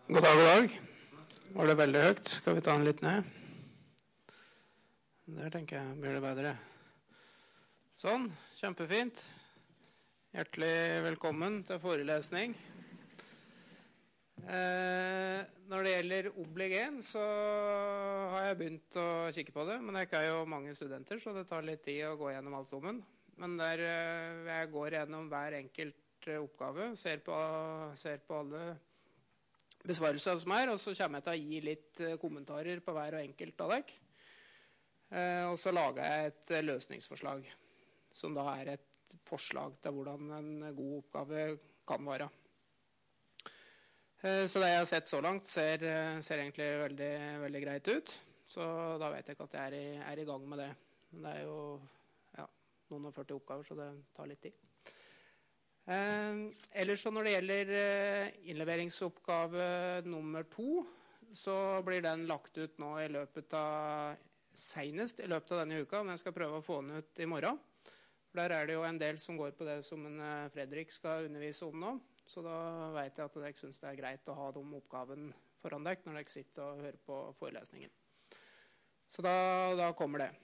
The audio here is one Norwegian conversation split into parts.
God dag, god dag. Var det veldig høyt? Skal vi ta den litt ned? Der tenker jeg blir det bedre. Sånn, kjempefint. Hjertelig velkommen til forelesning. Når det gjelder Oblig 1, så har jeg begynt å kikke på det, men det er jo mange studenter, så det tar litt tid å gå gjennom alt sammen. Men der jeg går gjennom hver enkelt oppgave, ser på alle besvarelser som og så kommer jeg til å gi litt kommentarer på hver og enkelt av dere. Og så lager jeg et løsningsforslag, som da er et forslag til hvordan en god oppgave kan være. Så det jeg har sett så langt ser egentlig veldig, veldig greit ut. Så da vet jeg ikke at jeg er i gang med det. Men det er jo noen og 40 oppgaver, så det tar litt tid. Ellers så når det gjelder innleveringsoppgave nummer 2, så blir den lagt ut nå senest i løpet av denne uka, men jeg skal prøve å få den ut i morgen. For der er det jo en del som går på det som Fredrik skal undervise om nå, så da vet jeg at dere synes det er greit å ha de oppgaven foran dere når dere sitter og hører på forelesningen. Så da kommer det.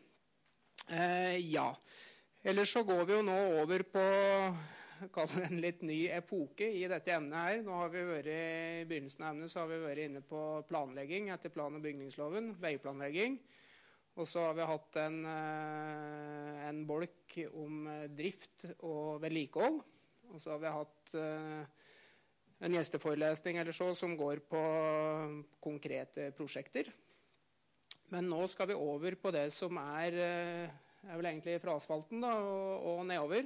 Ellers så går vi jo nå over på en litt ny epoke i dette emnet her. Nå har vi vært i begynnelsen av emnet, så har vi vært inne på planlegging etter plan- og bygningsloven, veiplanlegging. Og så har vi hatt en bolk om drift og vedlikehold. Og så har vi hatt en gjesteforelesning eller så som går på konkrete prosjekter. Men nå skal vi over på det som er vel egentlig fra asfalten da, og nedover.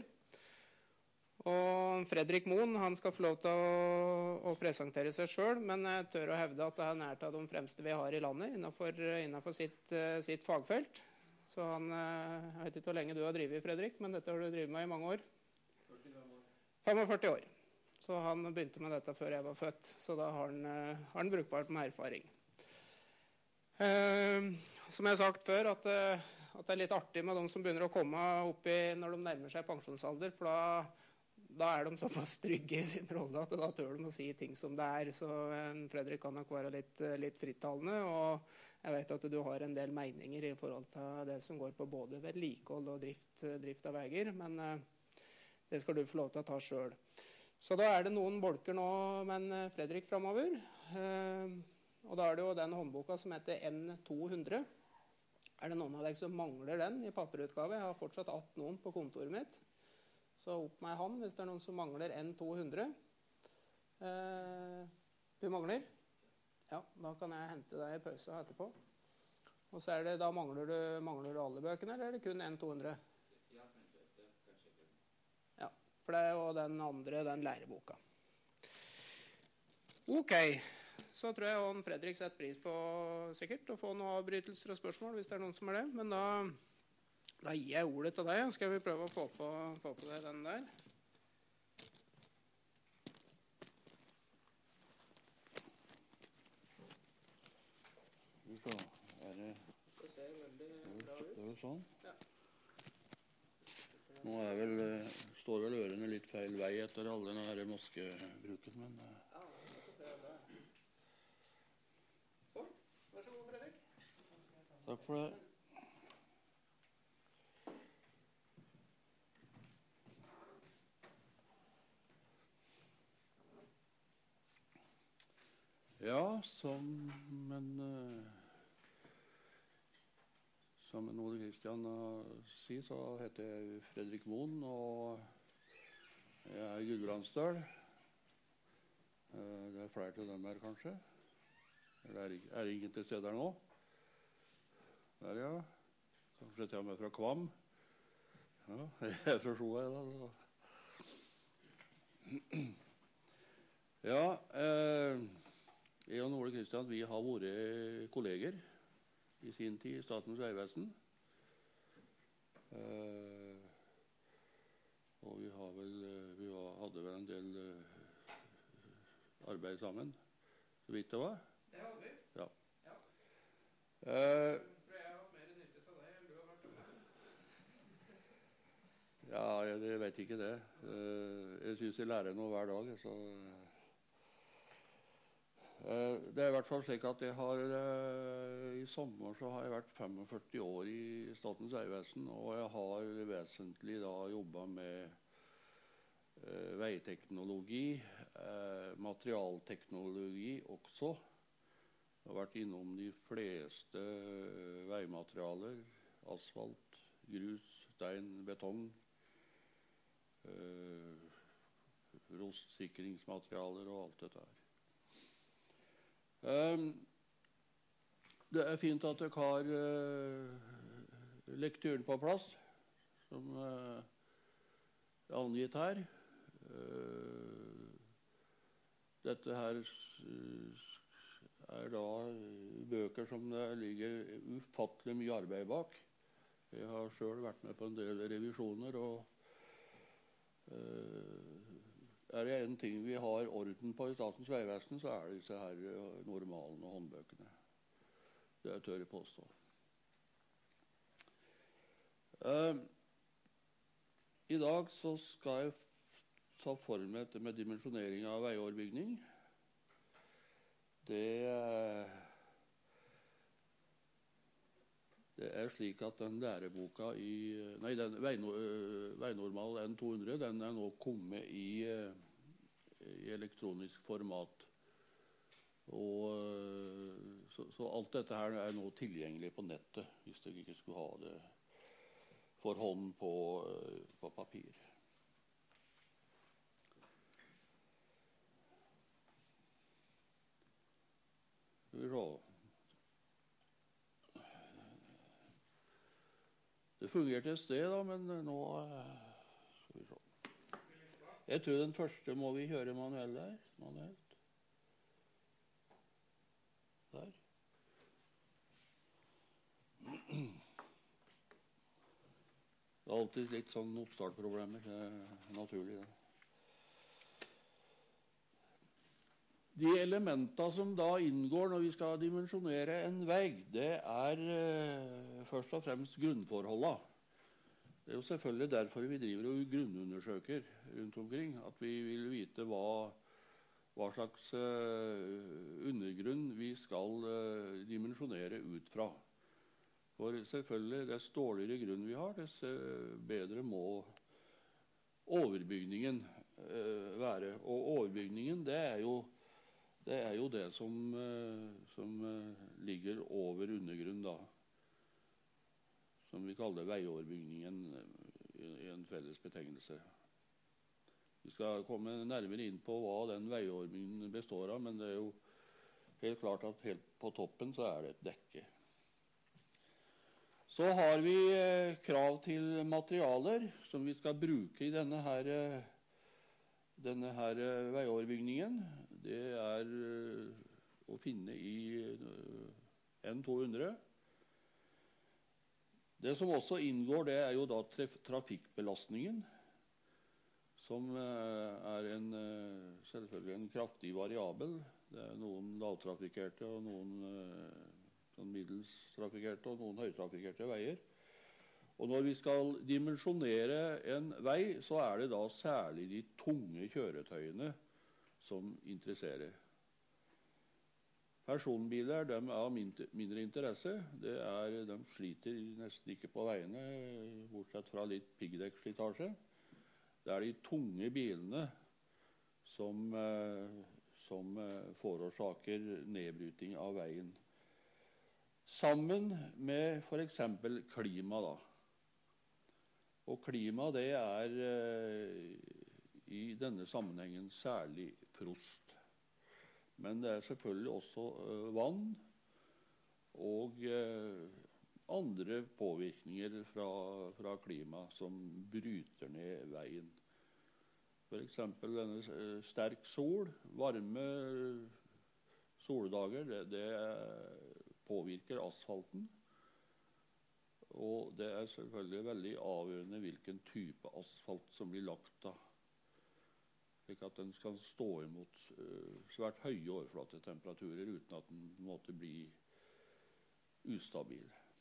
Og Fredrik Moen, han skal få lov til å presentere seg selv, men jeg tør å hevde at han er av de fremste vi har i landet innenfor sitt fagfelt. Så jeg vet ikke hvor lenge du har drevet, Fredrik, men dette har du drevet med i mange år. 45 år. Så han begynte med dette før jeg var født, så da har han brukbart med erfaring. Som jeg har sagt før, at det er litt artig med de som begynner å komme opp når de nærmer seg pensjonsalder, for da er de såpass trygge i sin rolle at da tør de å si ting som det er. Så Fredrik kan nok være litt frittalende, og jeg vet at du har en del meninger i forhold til det som går på både vedlikehold og drift av veier, men det skal du få lov til å ta selv. Så da er det noen bolker nå med Fredrik fremover, og da er det jo den håndboka som heter N200. Er det noen av dere som mangler den i papirutgave? Jeg har fortsatt 18 noen på kontoret mitt. Så opp med han hvis det er noen som mangler N200. Du mangler? Ja, da kan jeg hente deg i pause etterpå. Og så da mangler du alle bøkene, eller er det kun N200? Ja, kanskje. Ja, for det er jo den andre, den læreboka. Ok, så tror jeg Fredrik setter pris på sikkert å få noen avbrytelser og spørsmål hvis det er noen som er det, men da gir jeg ordet til deg. Skal vi prøve å få på deg den der? Det ser veldig bra ut. Det sånn. Ja. Nå står vel ørene litt feil vei etter alle denne moskebruken, men ja, det får prøve det. Sånn. Vær så god, Fredrik. Takk for det. Ja, som Ole Kristian sier, så heter jeg Fredrik Moen, og jeg er i Gudbrandsdal. Det er flere til dem her, kanskje. Eller er ingen til steder nå? Der, ja. Kanskje til og med fra Kvam. Ja, jeg er fra Sjoa, da. Ja, jeg og Ole Kristian, vi har vært kolleger i sin tid i Statens vegvesen. Og vi hadde vel en del arbeid sammen, så vidt det var. Det hadde vi. Ja. Ja. For jeg har hatt mer nytte av deg enn du har vært av meg. Ja, jeg vet ikke det. Jeg synes jeg lærer noe hver dag, så Det er i hvert fall slik at jeg har, i sommer så har jeg vært 45 år i Statens vegvesen, og jeg har vesentlig da jobbet med veiteknologi, materialteknologi også. Jeg har vært innom de fleste veimaterialer, asfalt, grus, stein, betong, rostsikringsmaterialer og alt dette her. Det er fint at dere har lektyren på plass, som er angitt her. Dette her er da bøker som det ligger ufattelig mye arbeid bak. Jeg har selv vært med på en del revisjoner, og er det en ting vi har orden på i Statens vegvesen, så er det disse her normalene og håndbøkene. Det tør jeg påstå. I dag så skal jeg ta for meg dette med dimensjonering av veioverbygning. Det er slik at den læreboka den Veinormal N200, den er nå kommet i elektronisk format. Og så alt dette her er nå tilgjengelig på nettet, hvis dere ikke skulle ha det for hånd på papir. Det fungerte et sted da, men nå skal vi se. Jeg tror den første må vi høre manuelt. Der. Det er alltid litt sånn oppstartproblemer. Det er naturlig, det. De elementene som da inngår når vi skal dimensjonere en vei, det er først og fremst grunnforholdene. Det er jo selvfølgelig derfor vi driver og grunnundersøker rundt omkring, at vi vil vite hva slags undergrunn vi skal dimensjonere ut fra. For selvfølgelig, dess dårligere grunn vi har, dess bedre må overbygningen være. Og overbygningen, det er jo det som ligger over undergrunn, da. Som vi kaller veioverbygningen i en felles betegnelse. Vi skal komme nærmere inn på hva den veioverbygningen består av, men det er jo helt klart at helt på toppen så er det et dekke. Så har vi krav til materialer som vi skal bruke i denne her veioverbygningen. Det er å finne i N200. Det som også inngår, det er jo da trafikkbelastningen, som er selvfølgelig en kraftig variabel. Det er noen lavtrafikkerte og noen middels trafikkerte og noen høytrafikkerte veier. Og når vi skal dimensjonere en vei, så er det da særlig de tunge kjøretøyene som interesserer. Personbiler, de er av mindre interesse. De sliter nesten ikke på veiene, bortsett fra litt piggdekkslitasje. Det er de tunge bilene som forårsaker nedbryting av veien. Sammen med for eksempel klima, da. Og klima, det er i denne sammenhengen særlig frost. Men det er selvfølgelig også vann og andre påvirkninger fra klima som bryter ned veien. For eksempel denne sterk sol, varme soldager, det påvirker asfalten. Og det er selvfølgelig veldig avgjørende hvilken type asfalt som blir lagt da. Slik at den skal stå imot svært høye overflatetemperaturer uten at den måtte bli ustabil.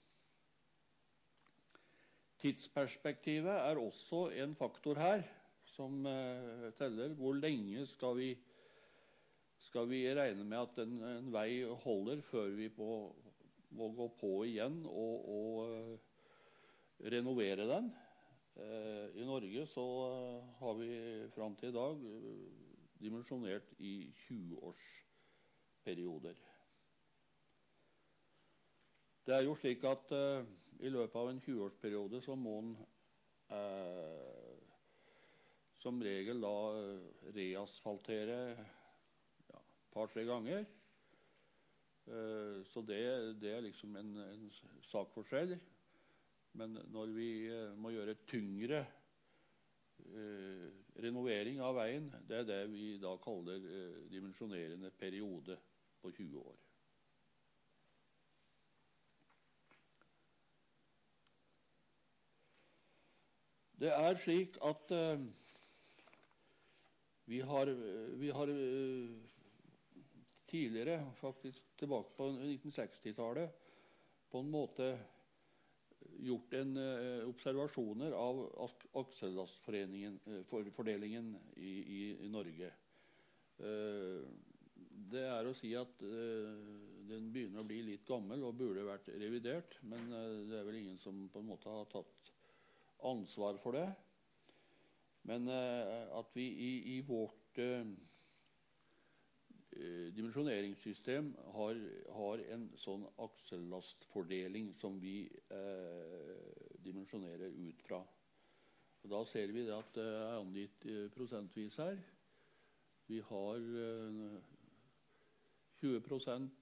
Tidsperspektivet er også en faktor her som teller. Hvor lenge skal skal vi regne med at en vei holder før vi må gå på igjen og renovere den. I Norge så har vi frem til i dag dimensjonert i 20-årsperioder. Det er jo slik at i løpet av en 20-årsperiode så må en som regel da reasfaltere par-tre ganger. Så det er liksom en sak for seg. Men når vi må gjøre tyngre renovering av veien, det er det vi da kaller dimensjonerende periode på 20 år. Det er slik at vi har tidligere, faktisk tilbake på 1960-tallet, på en måte gjort observasjoner av aksellastfordelingen i Norge. Det er å si at den begynner å bli litt gammel og burde vært revidert, men det er vel ingen som på en måte har tatt ansvar for det. Men at vi i vårt dimensjoneringssystem har en sånn aksellastfordeling som vi dimensjonerer ut fra. Og da ser vi at det er angitt prosentvis her. Vi har 20%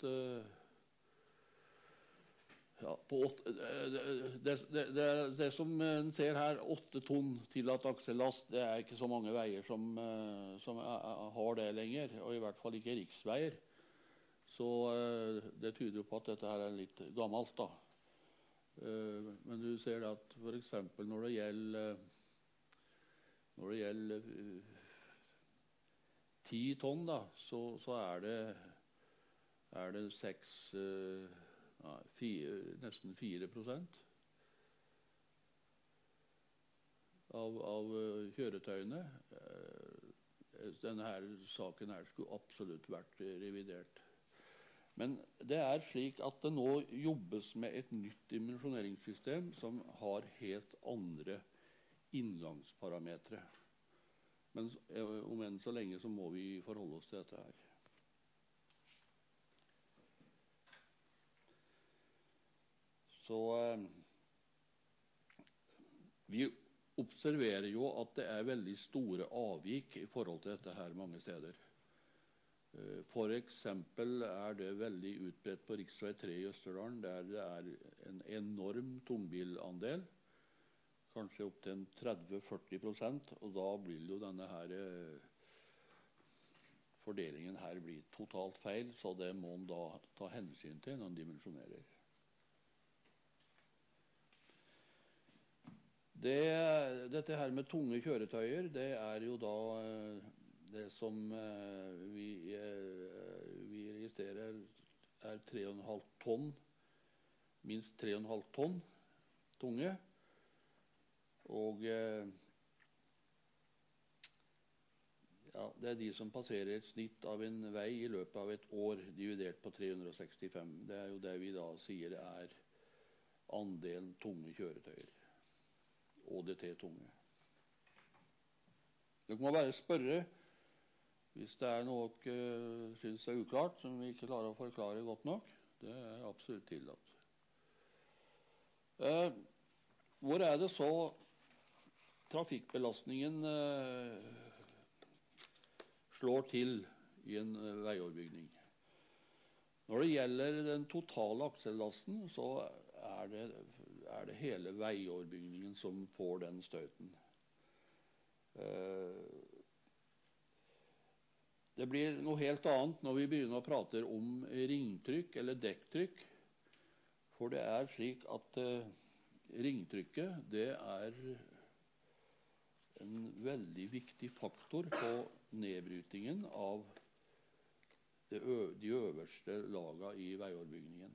det som en ser her, 8 tonn tillatt aksellast, det er ikke så mange veier som har det lenger, og i hvert fall ikke riksveier. Så det tyder jo på at dette her er litt gammelt da. Men du ser at for eksempel når det gjelder 10 tonn da, så er det nesten 4% av kjøretøyene. Denne her saken her skulle absolutt vært revidert. Men det er slik at det nå jobbes med et nytt dimensjoneringssystem som har helt andre inngangsparametre. Men om enn så lenge så må vi forholde oss til dette her. Så vi observerer jo at det er veldig store avvik i forhold til dette her mange steder. For eksempel er det veldig utbredt på Riksvei 3 i Østerdalen, der det er en enorm tungbilandel, kanskje opp til 30-40%, og da blir jo denne her fordelingen her blir totalt feil, så det må man da ta hensyn til når man dimensjonerer. Dette her med tunge kjøretøyer, det er jo da det som vi registrerer er 3,5 tonn, minst 3,5 tonn tunge. Og det er de som passerer et snitt av en vei i løpet av et år, dividert på 365. Det er jo det vi da sier er andelen tunge kjøretøyer. ÅDT-tunge. Dere må bare spørre hvis det er noe dere synes er uklart, som vi ikke klarer å forklare godt nok. Det er absolutt tillatt. Hvor er det så trafikkbelastningen slår til i en veioverbygning? Når det gjelder den totale aksellasten, så er det hele veioverbygningen som får den støten. Det blir noe helt annet når vi begynner å prate om ringtrykk eller dekktrykk. For det er slik at ringtrykket det er en veldig viktig faktor på nedbrytingen av de øverste lagene i veioverbygningen.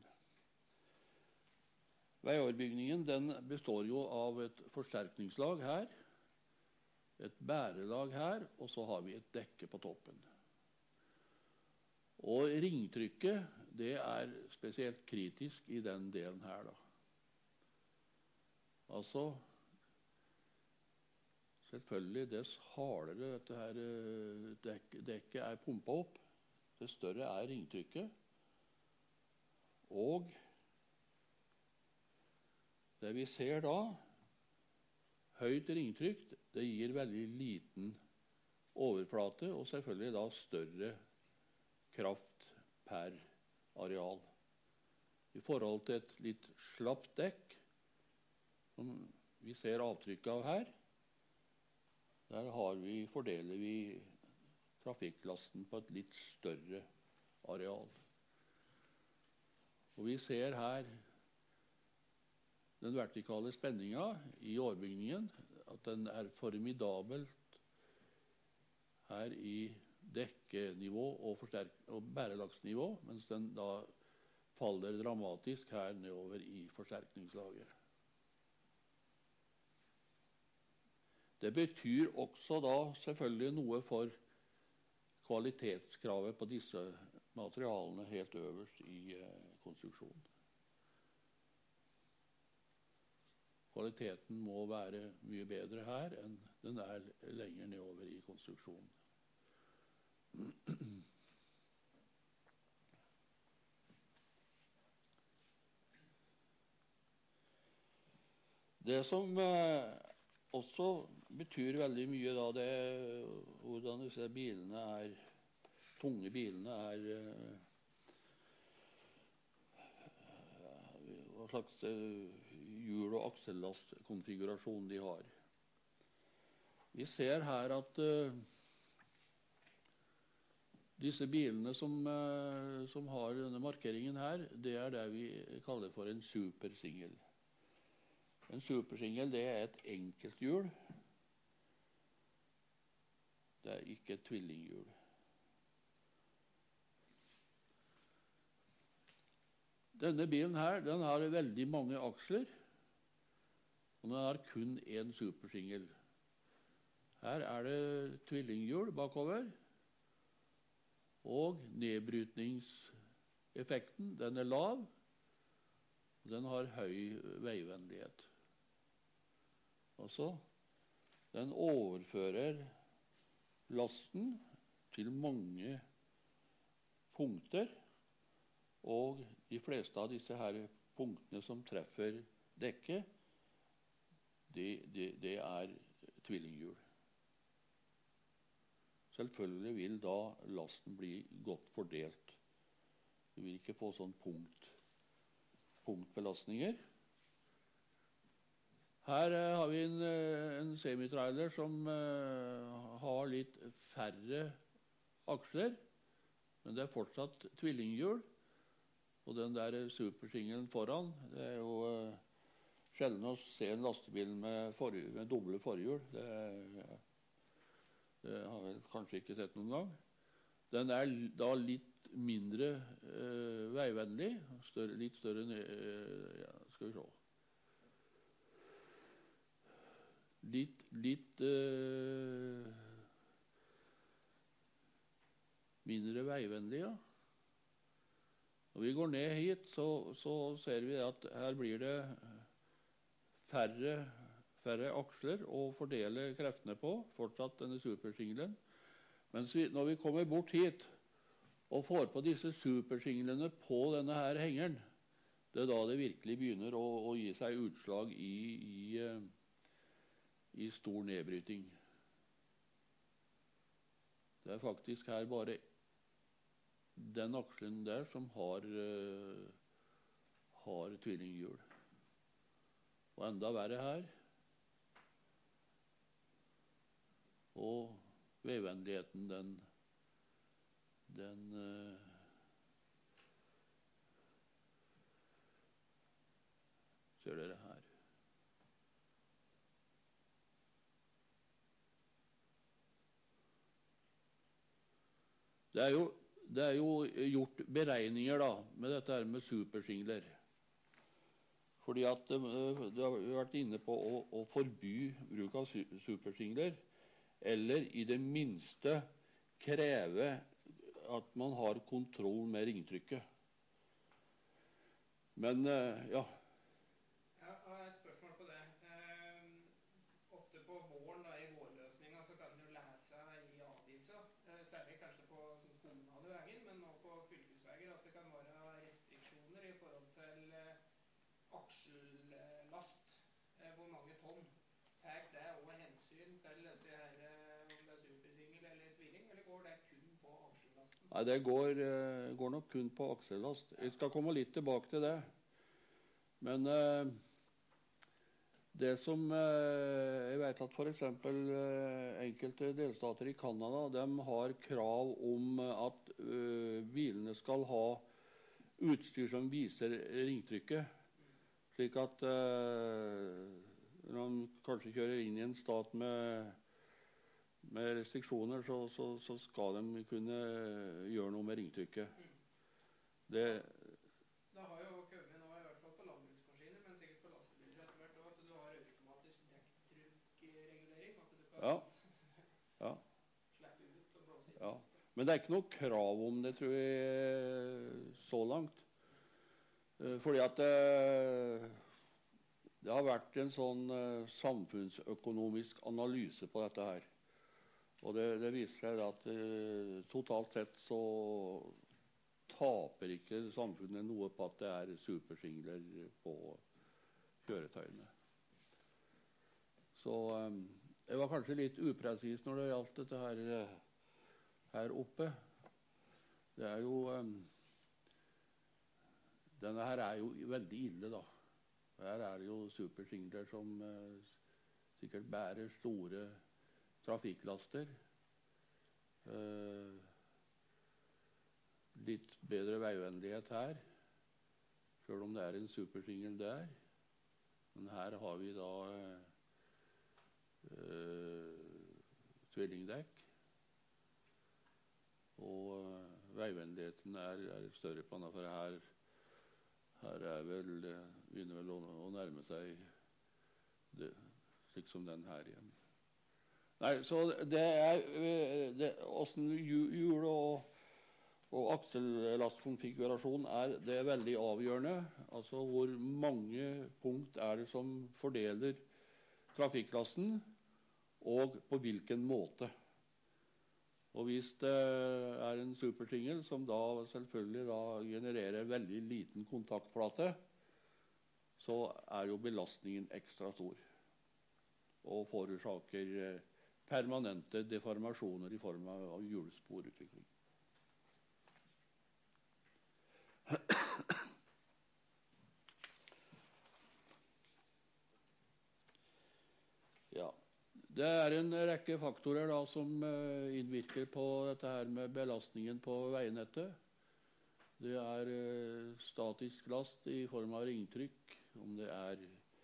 Veioverbygningen den består jo av et forsterkningslag her, et bærelag her, og så har vi et dekke på toppen. Og ringtrykket, det er spesielt kritisk i den delen her, da. Altså, selvfølgelig, dess hardere dette her dekket er pumpet opp, dess større er ringtrykket. Og det vi ser da, høyt ringtrykk, det gir veldig liten overflate, og selvfølgelig da større kraft per areal. I forhold til et litt slapt dekk, som vi ser avtrykket av her, der fordeler vi trafikklasten på et litt større areal. Og vi ser her den vertikale spenningen i årbygningen, at den er formidabelt her i dekkenivå og bærelagsnivå, mens den da faller dramatisk her nedover i forsterkningslaget. Det betyr også da selvfølgelig noe for kvalitetskravet på disse materialene helt øverst i konstruksjonen. Kvaliteten må være mye bedre her enn den er lenger nedover i konstruksjonen. Det som også betyr veldig mye, da, det er hvordan disse bilene tunge bilene hva slags hjul- og aksellastkonfigurasjon de har. Vi ser her at disse bilene som har denne markeringen her, det er det vi kaller for en supersingel. En supersingel, det er et enkelthjul. Det er ikke et tvillinghjul. Denne bilen her, den har veldig mange aksler, og den har kun en supersingel. Her er det tvillinghjul bakover, og nedbrytningseffekten, den er lav, og den har høy veivennlighet. Altså, den overfører lasten til mange punkter, og de fleste av disse her punktene som treffer dekket, det er tvillinghjul. Selvfølgelig vil da lasten bli godt fordelt. Du vil ikke få sånn punktbelastninger. Her har vi en semitrailer som har litt færre aksler, men det er fortsatt tvillinghjul. Og den der supersingelen foran, det er jo sjelden å se en lastebil med doble forhjul. Det har jeg kanskje ikke sett noen gang. Den er da litt mindre veivennlig, litt større skal vi se. Litt mindre veivennlig, ja. Når vi går ned hit, så ser vi at her blir det færre aksler å fordele kreftene på, fortsatt denne supersingelen. Mens når vi kommer bort hit og får på disse supersinglene på denne her hengeren, det er da det virkelig begynner å gi seg utslag i stor nedbryting. Det er faktisk her bare den akselen der som har tvillinghjul. Og enda verre her. Og veivennligheten, den ser dere her. Det er jo gjort beregninger da, med dette her med supersingler. Fordi at det har vært inne på å forby bruk av supersingler, eller i det minste kreve at man har kontroll med ringtrykket. Men ja. Ja, og et spørsmål på det. Ofte på våren, da, i vårløsninga, så kan du lese i avisa, særlig kanskje på kommunale veier, men også på fylkesveier, at det kan være restriksjoner i forhold til aksellast. Hvor mange tonn. Tar det også hensyn til disse her, om det er supersingel eller tvilling, eller går det kun på aksellasten? Nei, det går nok kun på aksellast. Jeg skal komme litt tilbake til det. Men det som jeg vet at for eksempel enkelte delstater i Kanada, de har krav om at bilene skal ha utstyr som viser ringtrykket. Slik at når man kanskje kjører inn i en stat med restriksjoner, så skal de kunne gjøre noe med ringtrykket. Det har jo kommet nå, i hvert fall på landbruksmaskiner, men sikkert på lastebiler etter hvert også, at du har automatisk dekktrykkregulering, at du kan ja. slippe ut og blåse inn. Ja. Men det er ikke noe krav om det, tror jeg, så langt. Fordi at det har vært en sånn samfunnsøkonomisk analyse på dette her. Og det viser seg at totalt sett så taper ikke samfunnet noe på at det er supersingler på kjøretøyene. Så jeg var kanskje litt upresis når det gjaldt dette her oppe. Det er jo denne her er jo veldig ille, da. Her er det jo supersingler som sikkert bærer store trafikklaster. Litt bedre veivennlighet her, selv om det er en supersingel der. Men her har vi da tvillingdekk. Og veivennligheten er større på denne, for her begynner vel å nærme seg det, slik som den her igjen. Nei, så det er hvordan hjul og aksellastkonfigurasjon det er veldig avgjørende. Altså hvor mange punkt er det som fordeler trafikklasten, og på hvilken måte. Og hvis det er en supersingel som da selvfølgelig genererer veldig liten kontaktflate, så er jo belastningen ekstra stor og forårsaker permanente deformasjoner i form av hjulsporutvikling. Ja. Det er en rekke faktorer da, som innvirker på dette her med belastningen på veinettet. Det er statisk last i form av ringtrykk, om det er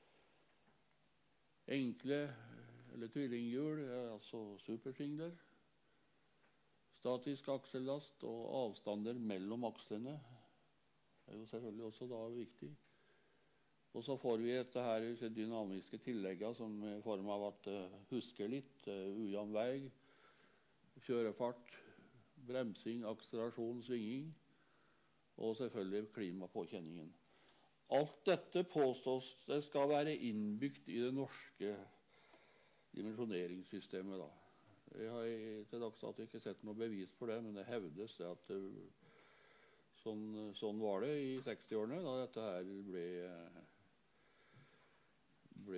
enkle eller tvillinghjul, altså supersingler. Statisk aksellast og avstander mellom akslene er jo selvfølgelig også da viktig. Og så får vi dette her dynamiske tillegget som i form av at husker litt, ujevn vei, kjørefart, bremsing, akselerasjon, svinging, og selvfølgelig klimapåkjenningen. Alt dette påstås det skal være innbygd i det norske dimensjoneringssystemet. Da. Jeg har til dags dato ikke sett noe bevis for det, men det hevdes det at sånn var det i 60-årene, da dette her ble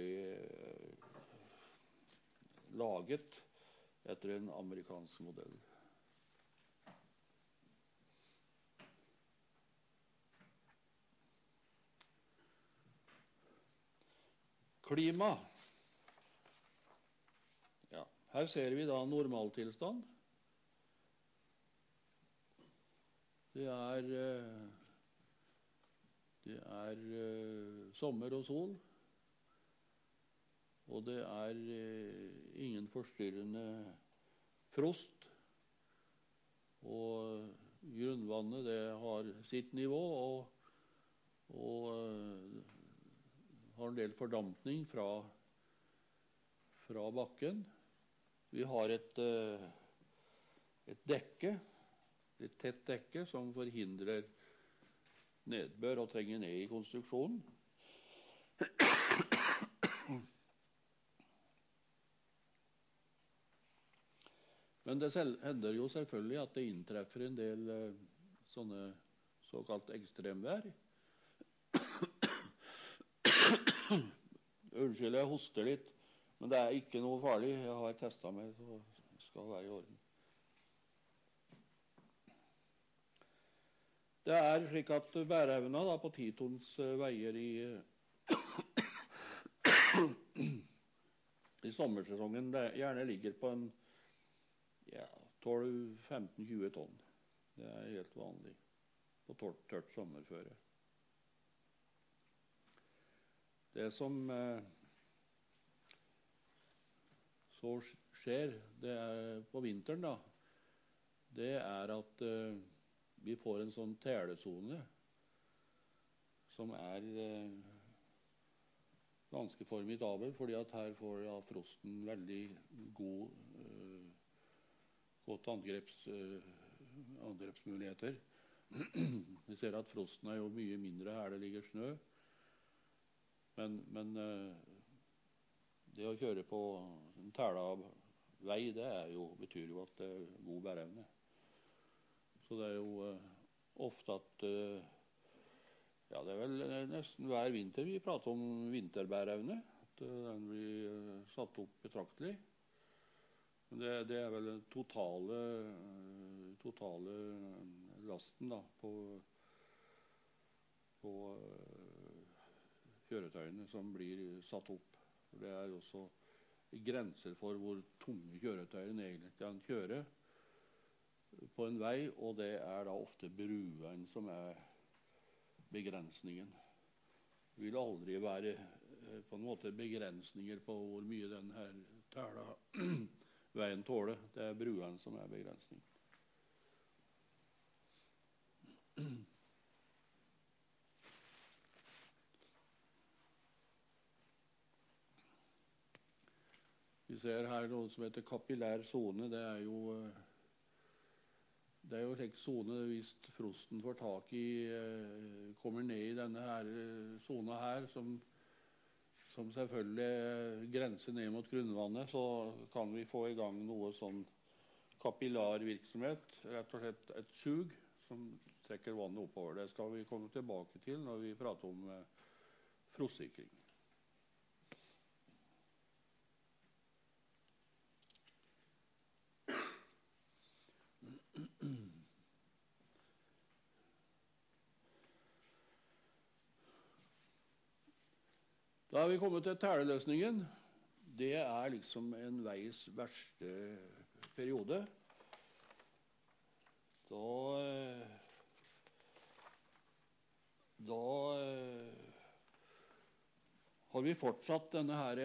laget etter en amerikansk modell. Klima. Ja, her ser vi da normaltilstand. Det er sommer og sol. Og det er ingen forstyrrende frost. Og grunnvannet det har sitt nivå og har en del fordampning fra bakken. Vi har et dekke litt tett dekke som forhindrer nedbør og trenger ned i konstruksjonen. Men det hender jo selvfølgelig at det inntreffer en del sånne såkalt ekstremvær. Unnskyld, jeg hoster litt, men det er ikke noe farlig. Jeg har testet meg, så det skal være i orden. Det er slik at bæreevna da, på 10 tons veier i sommersesongen gjerne ligger på en 12-15-20 tonn. Det er helt vanlig på tørt sommerføre. Det som så skjer det er på vinteren, da, det er at vi får en sånn telesone som er ganske formidabel, fordi at her får frosten veldig godt angrepsmuligheter. Vi ser at frosten er jo mye mindre her det ligger snø, men det å kjøre på en tæla vei, betyr jo at det er god bæreevne. Så det er jo ofte at det er vel nesten hver vinter vi prater om vinterbæreevne, at den blir satt opp betraktelig. Det er vel den totale lasten da, på kjøretøyene som blir satt opp. Det er også grenser for hvor tunge kjøretøyene egentlig kan kjøre på en vei, og det er da ofte bruene som er begrensningen. Det vil aldri være på en måte begrensninger på hvor mye denne tæla veien tåler. Det er bruene som er begrensning. Vi ser her noe som heter kapillær zone. Det er jo en slik zone hvis frosten får tak i, kommer ned i denne her zona her, som selvfølgelig grenser ned mot grunnvannet, så kan vi få i gang noe sånn kapillarvirksomhet, rett og slett et sug som trekker vannet oppover. Det skal vi komme tilbake til når vi prater om frostsikring. Da har vi kommet til tæleløsningen. Det er liksom en veis verste periode. Da har vi fortsatt denne her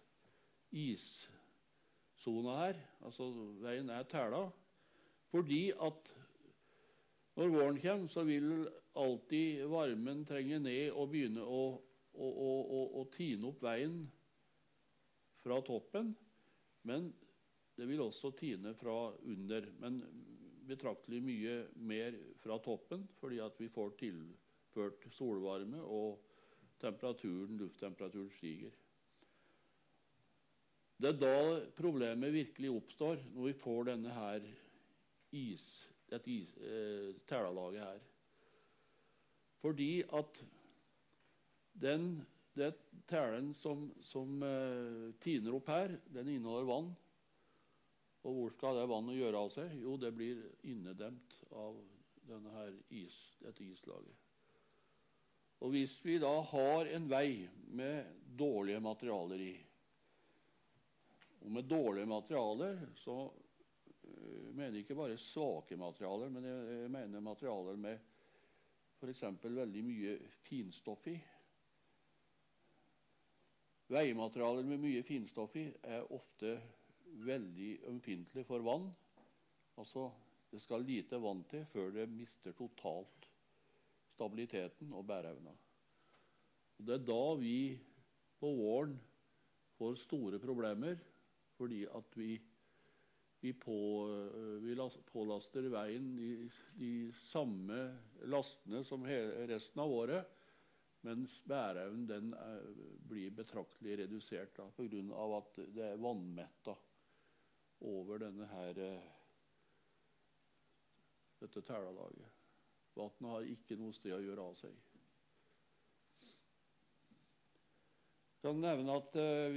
issona her. Altså veien er tæla. Fordi at når våren kommer, så vil alltid varmen trenge ned og begynne å tine opp veien fra toppen, men det vil også tine fra under, men betraktelig mye mer fra toppen, fordi at vi får tilført solvarme, og lufttemperaturen stiger. Det er da problemet virkelig oppstår, når vi får denne her tælalaget her. Fordi at det tælen som tiner opp her, den inneholder vann. Og hvor skal det vannet gjøre av seg? Jo, det blir innedemt av dette islaget. Og hvis vi da har en vei med dårlige materialer i, og med dårlige materialer, så mener jeg ikke bare svake materialer, men jeg mener materialer med for eksempel veldig mye finstoff i. Veimaterialer med mye finstoff i er ofte veldig ømfintlige for vann. Altså, det skal lite vann til før det mister totalt stabiliteten og bæreevna. Det er da vi på våren får store problemer, fordi at vi vi pålaster veien de samme lastene som resten av året, mens bæreevnen den blir betraktelig redusert på grunn av at det er vannmetta over dette tælalaget. Vannet har ikke noe sted å gjøre av seg. Jeg kan nevne at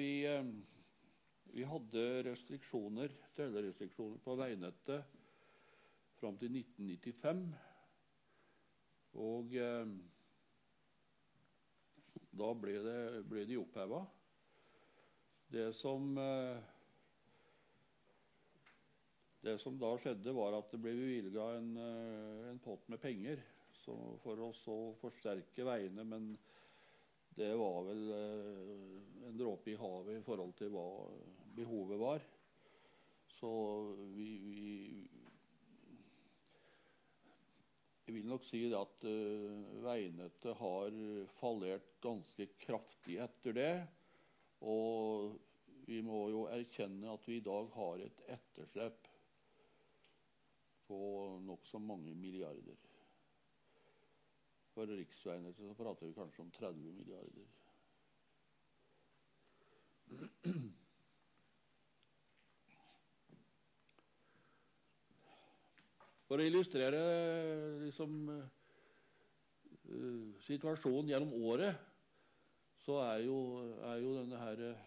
vi hadde delrestriksjoner på veinettet fram til 1995, og da ble de opphevet. Det som da skjedde, var at det ble bevilget en pott med penger for å forsterke veiene, men det var vel en dråpe i havet i forhold til hva behovet var. Så jeg vil nok si at veinettet har fallert ganske kraftig etter det, og vi må jo erkjenne at vi i dag har et etterslep på nok så mange milliarder. For riksveinettet så prater vi kanskje om 30 milliarder. For å illustrere situasjonen gjennom året, så er jo denne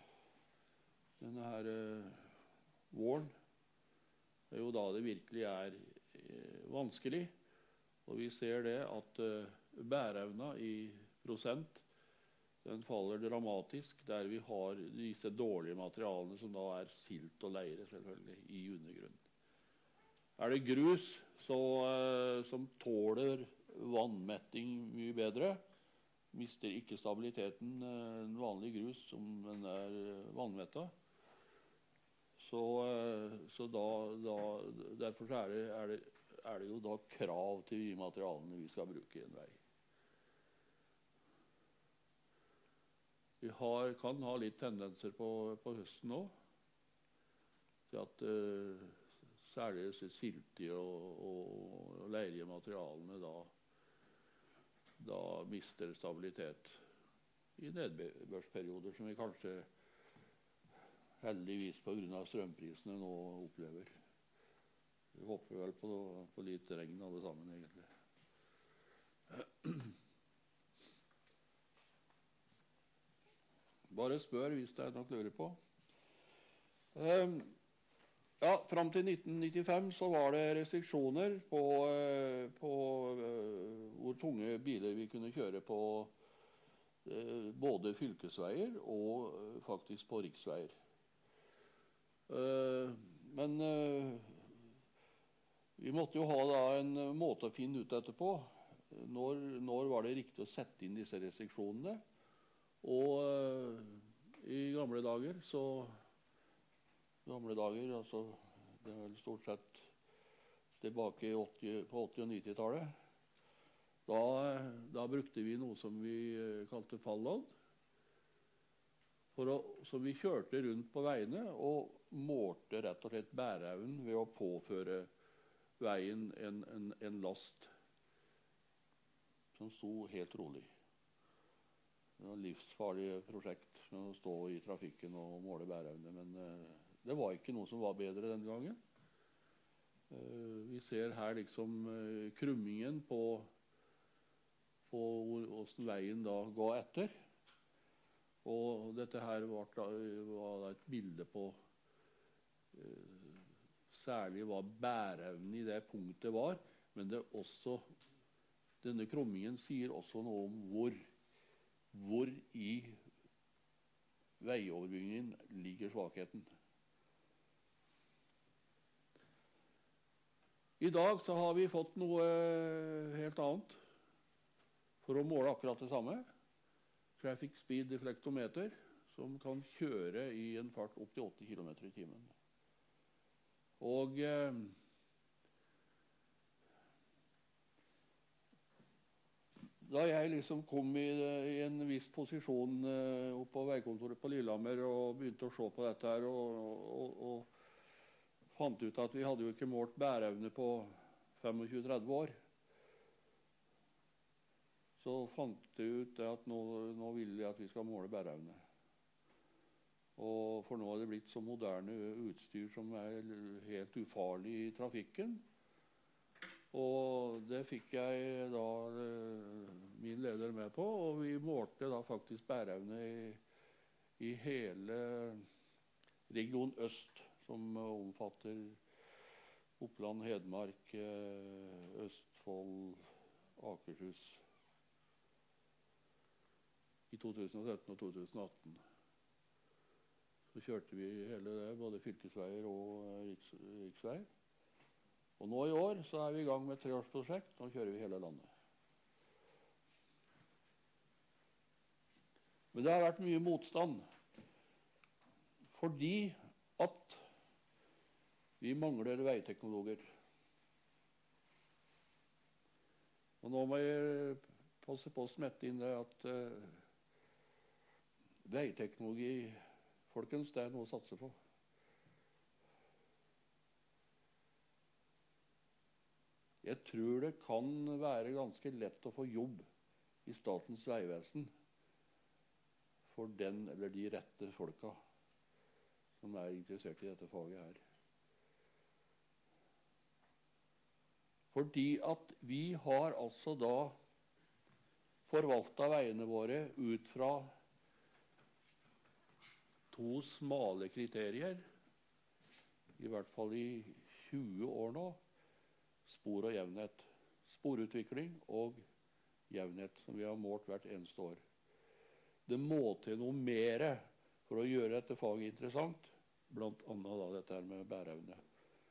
her våren det er jo da det virkelig er vanskelig. Og vi ser det at bæreevna i prosent den faller dramatisk der vi har disse dårlige materialene som da er silt og leire selvfølgelig i undergrunnen. Er det grus som tåler vannmetting mye bedre, mister ikke stabiliteten en vanlig grus som den er vannmetta. Så derfor er det jo da krav til de materialene vi skal bruke i en vei. Vi kan ha litt tendenser på høsten nå, til at særlig disse siltige og leirige materialene da mister stabilitet i nedbørsperioder som vi kanskje heldigvis på grunn av strømprisene nå opplever. Vi håper vel på litt regn alle sammen egentlig. Bare spør hvis det er noe å lure på. Ja, fram til 1995 så var det restriksjoner på hvor tunge biler vi kunne kjøre på både fylkesveier og faktisk på riksveier. Men vi måtte jo ha da en måte å finne ut dette på. Når var det riktig å sette inn disse restriksjonene? Og i gamle dager, altså det er vel stort sett tilbake på 80- og 90-tallet, da brukte vi noe som vi kalte fallodd, så vi kjørte rundt på veiene og målte rett og slett bæreevnen ved å påføre veien en last som sto helt rolig. Det var et livsfarlig prosjekt med å stå i trafikken og måle bæreevne, men det var ikke noe som var bedre den gangen. Vi ser her liksom krummingen på hvordan veien da går etter. Og dette her var et bilde på særlig hva bæreevnen i det punktet var, men denne krummingen sier også noe om hvor i veioverbyggingen ligger svakheten. I dag så har vi fått noe helt annet for å måle akkurat det samme. Traffic speed deflektometer, som kan kjøre i en fart opp til 80 km i timen. Og da jeg liksom kom i en viss posisjon oppe på veikontoret på Lillehammer og begynte å se på dette her og fant ut at vi hadde jo ikke målt bæreevne på 25-30 år. Så fant jeg ut at nå vil jeg at vi skal måle bæreevne. Og for nå har det blitt så moderne utstyr som helt ufarlig i trafikken. Og det fikk jeg da min leder med på, og vi målte da faktisk bæreevne i hele region Øst, som omfatter Oppland, Hedmark, Østfold, Akershus i 2017 og 2018. Så kjørte vi hele det, både fylkesveier og riksveier. Og nå i år så er vi i gang med et 3-årsprosjekt. Nå kjører vi hele landet. Men det har vært mye motstand, fordi at vi mangler veiteknologer. Og nå må jeg passe på å smette inn det at veiteknologi, folkens, det er noe å satse på. Jeg tror det kan være ganske lett å få jobb i Statens vegvesen for den eller de rette folka som er interessert i dette faget her. Fordi at vi har altså da forvaltet veiene våre ut fra 2 smale kriterier, i hvert fall i 20 år nå: spor og jevnhet. Sporutvikling og jevnhet, som vi har målt hvert eneste år. Det må til noe mer for å gjøre dette faget interessant, blant annet da dette her med bæreevne.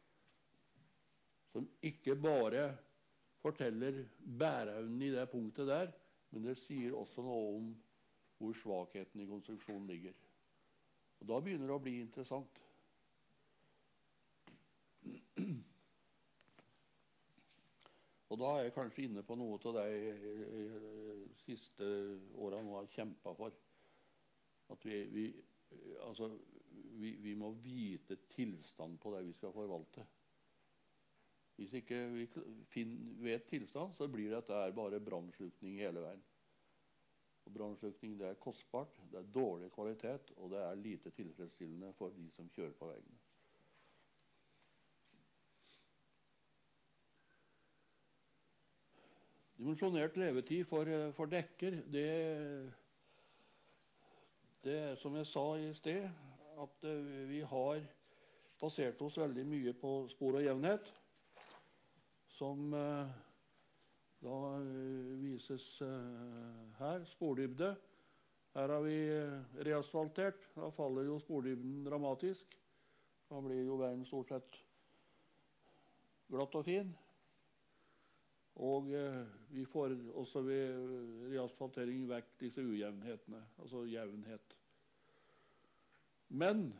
Som ikke bare forteller bæreevnen i det punktet der, men det sier også noe om hvor svakheten i konstruksjonen ligger. Og da begynner det å bli interessant. Og da er jeg kanskje inne på noe av det jeg siste årene nå har kjempet for. At vi må vite tilstand på det vi skal forvalte. Hvis ikke vi vet tilstand, så blir dette bare brannslukning hele veien. Og brannslukning, det er kostbart, det er dårlig kvalitet, og det er lite tilfredsstillende for de som kjører på veiene. Dimensjonert levetid for dekker, det er som jeg sa i sted, at vi har basert oss veldig mye på spor og jevnhet, som da vises her, spordybde. Her har vi reasfaltert. Da faller jo spordybden dramatisk. Da blir jo veien stort sett glatt og fin. Og vi får også ved reasfaltering vekk disse ujevnhetene, altså jevnhet. Men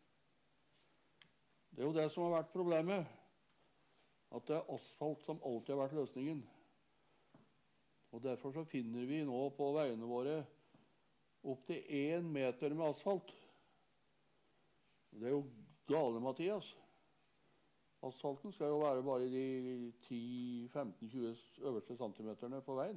det er jo det som har vært problemet, at det er asfalt som alltid har vært løsningen. Og derfor så finner vi nå på veiene våre opp til 1 meter med asfalt. Det er jo gale, Mathias. Asfalten skal jo være bare de 10-15-20 øverste centimeterne på veien.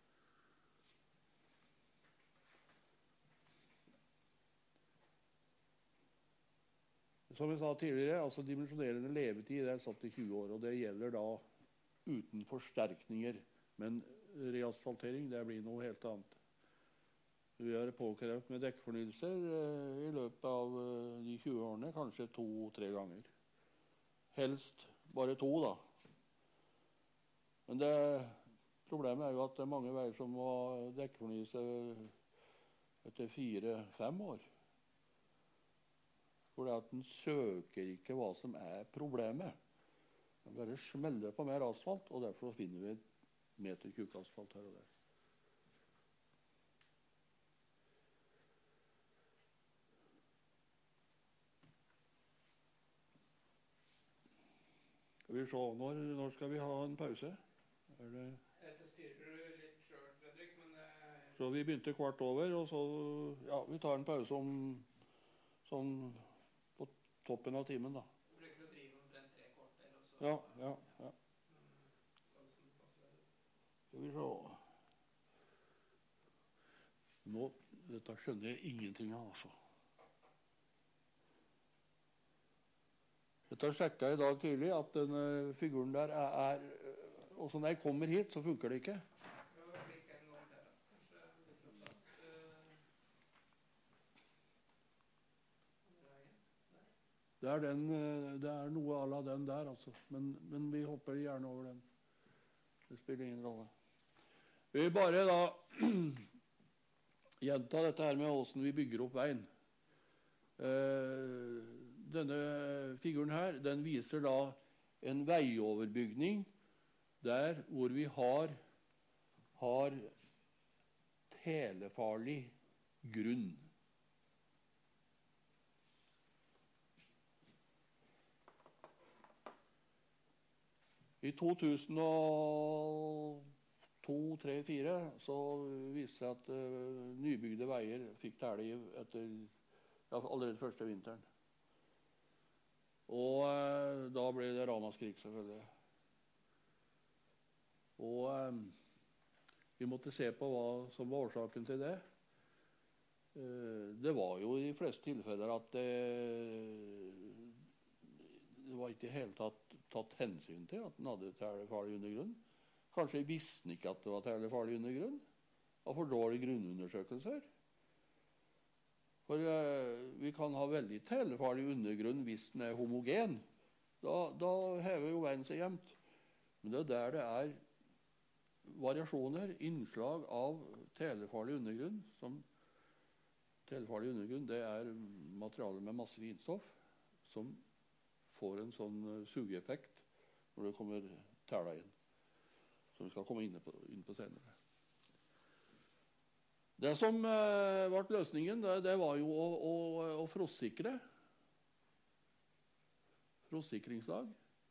Som jeg sa tidligere, altså dimensjonerende levetid er satt til 20 år, og det gjelder da uten forsterkninger. Men reasfaltering, det blir noe helt annet. Vi har påkrevd med dekkfornyelser i løpet av de 20 årene, kanskje 2-3 ganger. Helst bare 2, da. Men problemet er jo at det er mange veier som må dekkfornyelse etter 4-5 år. For det at den søker ikke hva som er problemet. Den bare smeller på mer asfalt, og derfor finner vi meter tjukk asfalt her og der. Skal vi se, når skal vi ha en pause? Dette styrer du litt selv, Fredrik, men Så vi begynte 15:15, og så, ja, vi tar en pause om sånn på toppen av timen, da. Du bruker å drive Ja. Skal vi se. Nå, dette skjønner jeg ingenting av, altså. Dette sjekket jeg i dag tidlig, at denne figuren der og så når jeg kommer hit, så funker det ikke. Det er noe à la den der, altså. Men vi hopper gjerne over den. Det spiller ingen rolle. Vi vil bare da gjenta dette her med hvordan vi bygger opp veien. Denne figuren her, den viser da en veioverbygning der hvor vi har telefarlig grunn. I 2002, 2003, 2004 så viste det seg at nybygde veier fikk telegiv allerede første vinteren. Og da ble det ramaskrik, selvfølgelig. Og vi måtte se på hva som var årsaken til det. Det var jo i de fleste tilfeller at det var ikke helt tatt hensyn til at den hadde telefarlig undergrunn. Kanskje visste den ikke at det var telefarlig undergrunn. Og for dårlige grunnundersøkelser. For vi kan ha veldig telefarlig undergrunn hvis den er homogen. Da hever jo veien seg jevnt. Men det er der det er variasjoner, innslag av telefarlig undergrunn. Telefarlig undergrunn, det er materiale med masse vinstoff som får en sånn sugeeffekt når det kommer tæla inn, som vi skal komme inn på senere. Det som ble løsningen, det var jo å frostsikre. Frostsikringslag.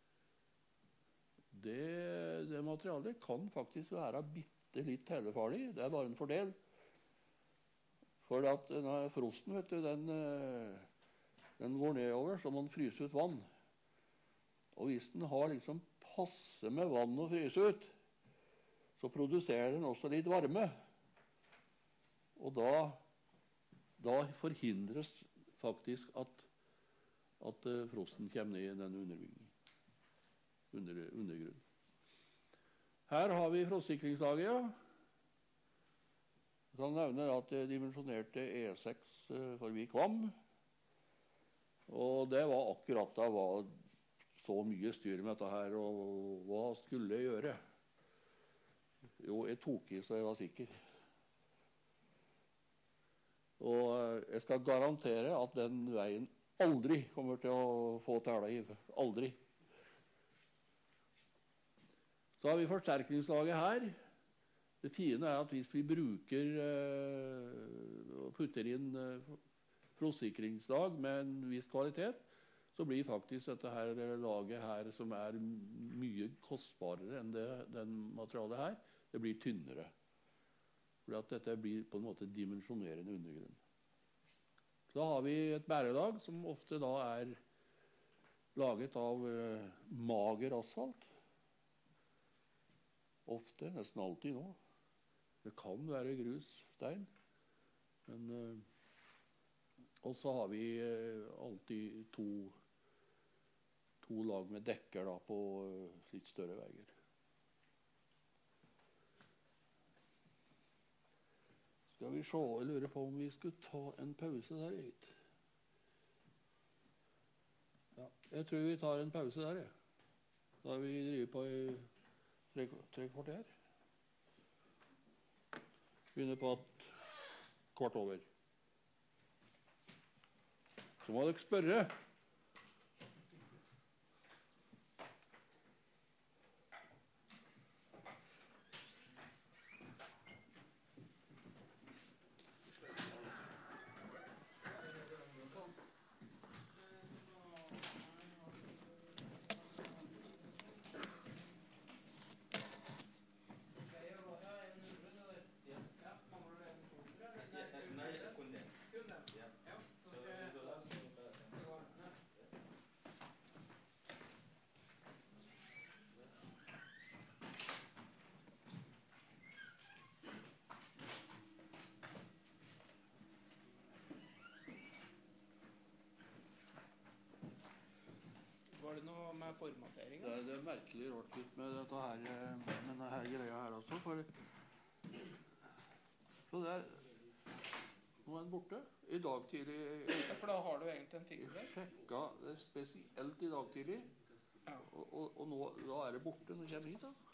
Det materialet kan faktisk være bitte litt telefarlig. Det er bare en fordel. For at denne frosten, vet du, den går nedover, så må den fryse ut vann. Og hvis den har liksom passe med vann å fryse ut, så produserer den også litt varme. Og da forhindres faktisk at frosten kommer ned i denne undergrunnen. Her har vi frostsikringslaget, ja. Jeg kan nevne at jeg dimensjonerte E6 forbi Kvam. Og det var akkurat da var så mye styr med dette her, og hva skulle jeg gjøre? Jo, jeg tok i så jeg var sikker. Og jeg skal garantere at den veien aldri kommer til å få telegiv. Aldri. Så har vi forsterkningslaget her. Det fine er at hvis vi bruker og putter inn frostsikringslag med en viss kvalitet, så blir faktisk dette her laget her, som er mye kostbarere enn den materialet her, det blir tynnere. Fordi at dette blir på en måte dimensjonerende undergrunn. Så da har vi et bærelag som ofte da er laget av mager asfalt. Ofte, nesten alltid nå. Det kan være grus, stein. Og så har vi alltid to lag med dekker da, på litt større veier. Skal vi se, jeg lurer på om vi skulle ta en pause der, gitt. Ja, jeg tror vi tar en pause der, ja. Da vi driver på i 3 kvarter. Begynner på et kvart over. Så må dere spørre. med formateringen. Det er merkelig rart litt med denne her greia her også, for så det er, nå er den borte. I dag tidlig, Ja, for da har du egentlig en figur der. sjekka det spesielt i dag tidlig, Ja. og nå, da er det borte når jeg kommer hit da.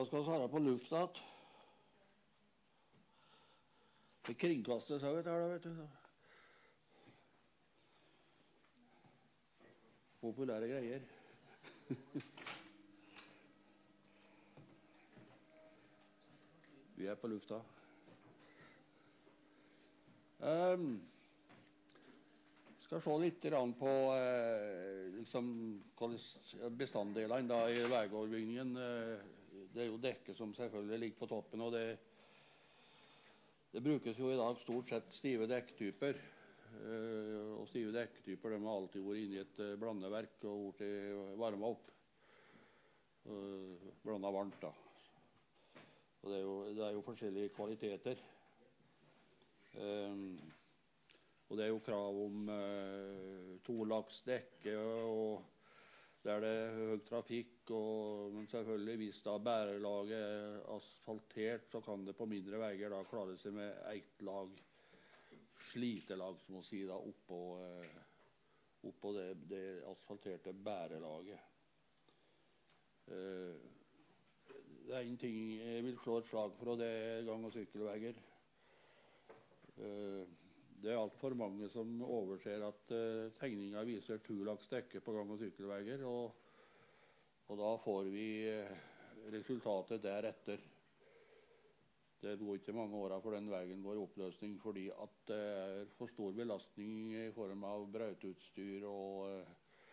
Da skal vi være på lufta. Det kringkastes her, vet du. Populære greier. Vi er på lufta. Skal se litt på liksom, bestanddelene da, i veioverbygningen. Det er jo dekket som selvfølgelig ligger på toppen, og det brukes jo i dag stort sett stive dekktyper. Og stive dekktyper har alltid vært inne i et blandeverk og blitt varmet opp. Blandet varmt, da. Og det er jo forskjellige kvaliteter. Og det er jo krav om tolaktsdekke, og der det er høy trafikk. Men selvfølgelig, hvis da bærelaget er asfaltert, så kan det på mindre veier da klare seg med ett lag, slitelag, som å si, da, oppå det asfalterte bærelaget. Det er en ting jeg vil slå et slag for, og det er gang- og sykkelveier. Det er alt for mange som overser at tegninga viser tolaktsdekke på gang- og sykkelveier, og da får vi resultatet deretter. Det går ikke mange åra for den veien går i oppløsning, fordi at det er for stor belastning i form av brøyteutstyr og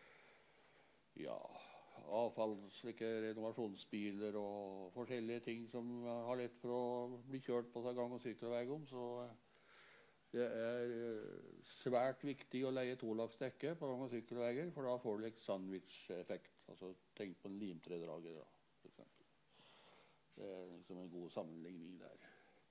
avfall, slike renovasjonsbiler og forskjellige ting som har lett for å bli kjørt på seg gang- og sykkelveier. Så det er svært viktig å leie tolaktsdekke på gang- og sykkelveier, for da får du en sandwich-effekt. Altså, tenk på en limtredrager, da, for eksempel. Det er liksom en god sammenligning der.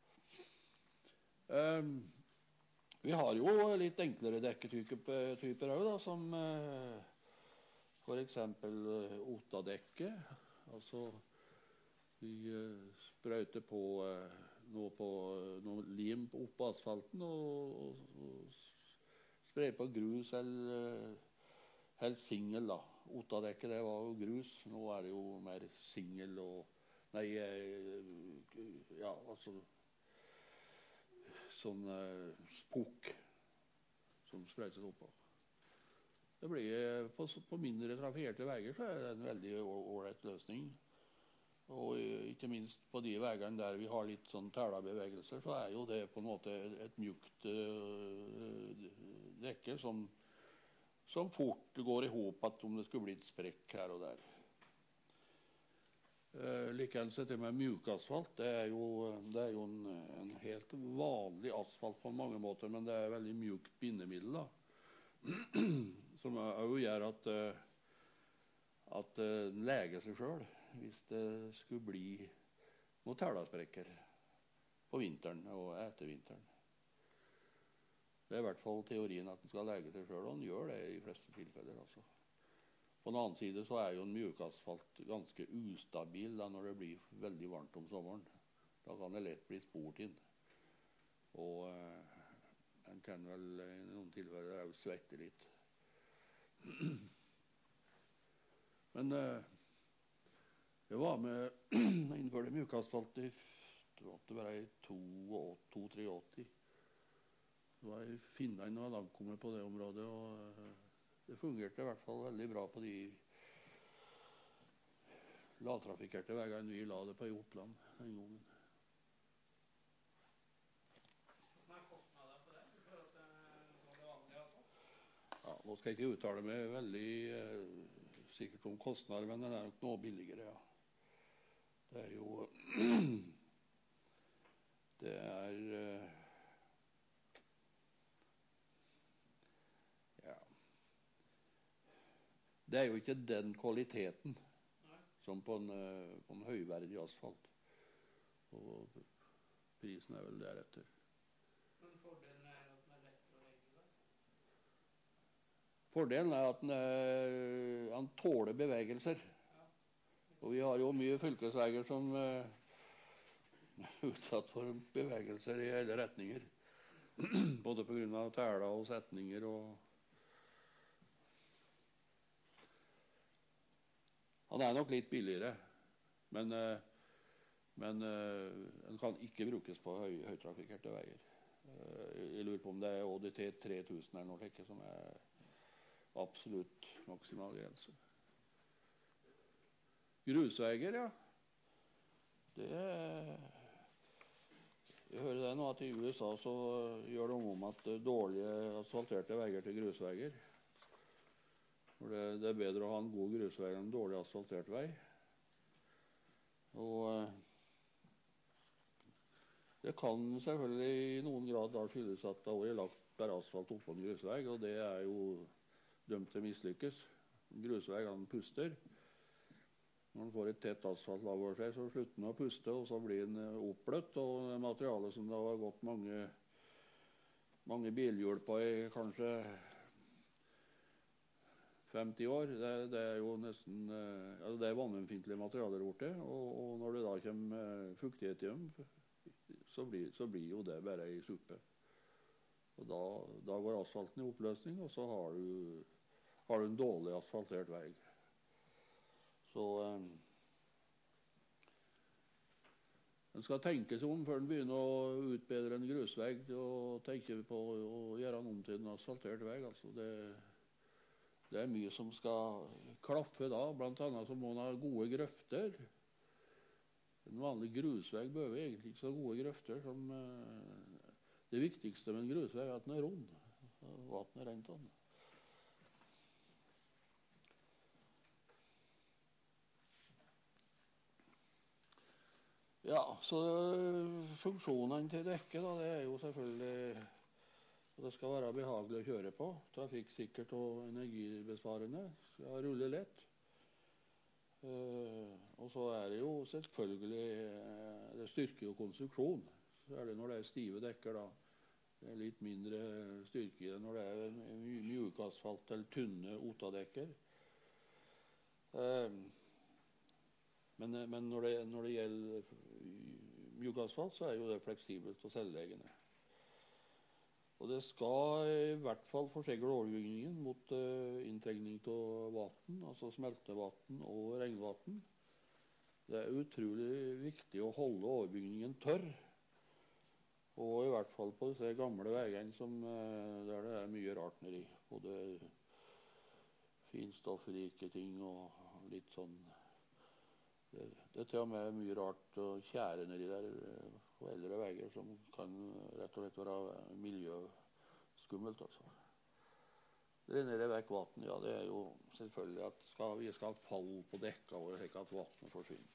Vi har jo litt enklere dekketyper òg, som f.eks. Otta-dekke. Altså, vi sprøyter på noe lim oppå asfalten og sprer på grus eller singel, da. Otta-dekket, det var jo grus. Nå er det jo mer singel og altså sånn spukk som sprøytes oppå. Det blir på mindre trafikkerte veier så er det en veldig ålreit løsning. Og ikke minst på de veiene der vi har litt sånn tælabevegelser, så er jo det på en måte et mjukt dekke som fort går i hop at om det skulle blitt sprekk her og der. Likeens dette med mjukasfalt, det er jo en helt vanlig asfalt på mange måter, men det er veldig mjukt bindemiddel, da. Som også gjør at den leger seg selv hvis det skulle bli noen tælasprekker på vinteren og etter vinteren. Det er i hvert fall teorien at den skal lege seg selv, og den gjør det i de fleste tilfeller, altså. På den annen side så er jo en mjukasfalt ganske ustabil da, når det blir veldig varmt om sommeren. Da kan det lett bli sport inn. Og en kan vel i noen tilfeller også svette litt. Men jeg var med innenfor det mjukasfalt i 82-83. Det var i Finland og da kom jeg på det området, og det fungerte i hvert fall veldig bra på de lavtrafikkerte veiene vi la det på i Oppland den gangen. Hva er kostnaden på det? Ja, nå skal jeg ikke uttale meg veldig sikkert om kostnader, men den er nok noe billigere, ja. Det er jo det er det er jo ikke den kvaliteten som på en høyverdig asfalt. Og prisen er vel deretter. Men fordelen er at den er lettere å legge der? Fordelen er at den tåler bevegelser. Ja. Og vi har jo mye fylkesveier som er utsatt for bevegelser i alle retninger. Både på grunn av tæler og setninger og han er nok litt billigere, men Men den kan ikke brukes på høytrafikkerte veier. Jeg lurer på om det er ÅDT 3000 eller noe slikt som er absolutt maksimal grense. Grusveier, ja. Jeg hører det nå at i USA så gjør de om at dårlige asfalterte veier til grusveier. For det er bedre å ha en god grusvei enn en dårlig asfaltert vei. Og det kan selvfølgelig i noen grad da skyldes at det har lagt bare asfalt oppå en grusvei, og det er jo dømt til mislykkes. Grusvei kan puster. Når man får et tett asfaltlag over seg, så slutter den å puste, og så blir den oppbløtt. Og det materialet som det har gått mange bilhjul på i kanskje 50 år, det er jo nesten det er vannømfintlige materialer borte. Og når det da kommer fuktighet i dem, så blir jo det bare i suppe. Og da går asfalten i oppløsning, og så har du en dårlig asfaltert vei. Så en skal tenke seg om før en begynner å utbedre en grusvei og tenke på å gjøre den om til en asfaltert vei. Altså det er mye som skal klaffe da. Blant annet så må en ha gode grøfter. En vanlig grusvei behøver egentlig ikke så gode grøfter. Det viktigste med en grusvei er at den er rund, og at den er rent av den. Ja, så funksjonene til dekket da, det er jo selvfølgelig at det skal være behagelig å kjøre på, trafikksikkert og energibesparende, skal rulle lett. Og så er det jo selvfølgelig det styrker jo konstruksjon. Særlig når det er stive dekker da. Det er litt mindre styrke i det når det er mjuk asfalt eller tynne otadekker. Men når det gjelder mjuk asfalt, så er jo det fleksibelt og selvleggende. Og det skal i hvert fall forsegle overbygningen mot inntregning av vann, altså smeltevann og regnvann. Det er utrolig viktig å holde overbygningen tørr. Og i hvert fall på disse gamle veiene der det er mye rart nedi. Både finstoffrike ting og litt sånn. Det er til og med mye rart å kjære nedi der på eldre veier som kan rett og slett være miljøskummelt. Altså. Renner det vekk vann, ja, det er jo selvfølgelig at vi skal ha fall på dekka våre slik at vannet forsvinner.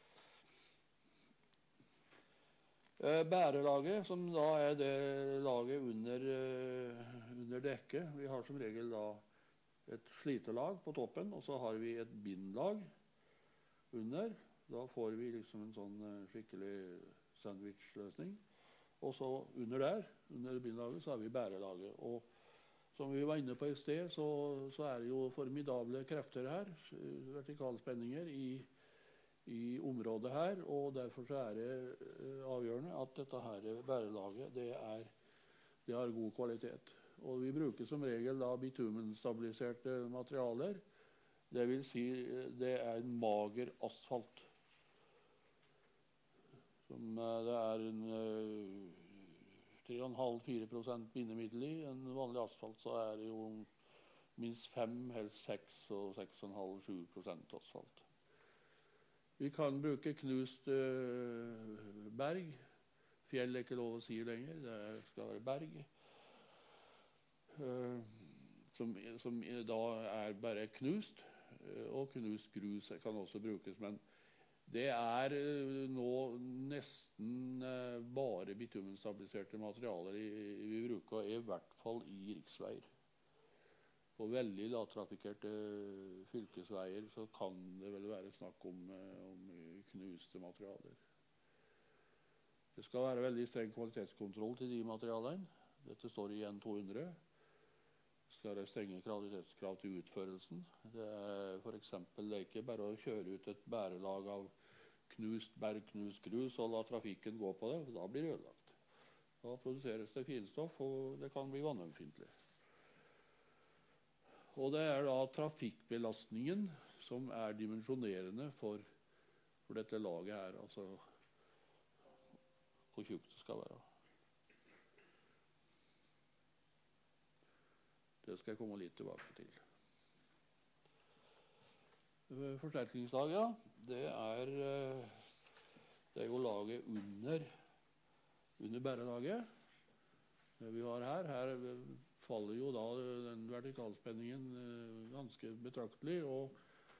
Bærelaget, som da er det laget under dekket. Vi har som regel da et slitelag på toppen, og så har vi et bindlag under. Da får vi liksom en sånn skikkelig sandwich-løsning. Og så under bindlaget, så har vi bærelaget. Og som vi var inne på i sted, så er det jo formidable krefter her, vertikalspenninger i området her, og derfor så er det avgjørende at dette her bærelaget, det har god kvalitet. Og vi bruker som regel da bitumenstabiliserte materialer. Det vil si, det er en mager asfalt. Det er en 3,5–4% bindemiddel i. En vanlig asfalt så er det jo minst 5, helst 6 og 6,5–7% asfalt. Vi kan bruke knust berg. Fjell er ikke lov å si lenger, det skal være berg. Som da er bare knust, og knust grus kan også brukes, men det er nå nesten bare bitumenstabiliserte materialer vi bruker, i hvert fall i riksveier. På veldig lavtrafikkerte fylkesveier så kan det vel være snakk om knuste materialer. Det skal være veldig streng kvalitetskontroll til de materialene. Dette står i N200. Det skal være strenge kvalitetskrav til utførelsen. Det er for eksempel ikke bare å kjøre ut et bærelag av knust berg, knust grus og la trafikken gå på det, for da blir det ødelagt. Da produseres det finstoff, og det kan bli vannømfintlig. Og det er da trafikkbelastningen som er dimensjonerende for dette laget her. Altså, hvor tjukt det skal være. Det skal jeg komme litt tilbake til. Forsterkningslag, ja, det er jo laget under bærelaget. Det vi har her faller jo da den vertikalspenningen ganske betraktelig, og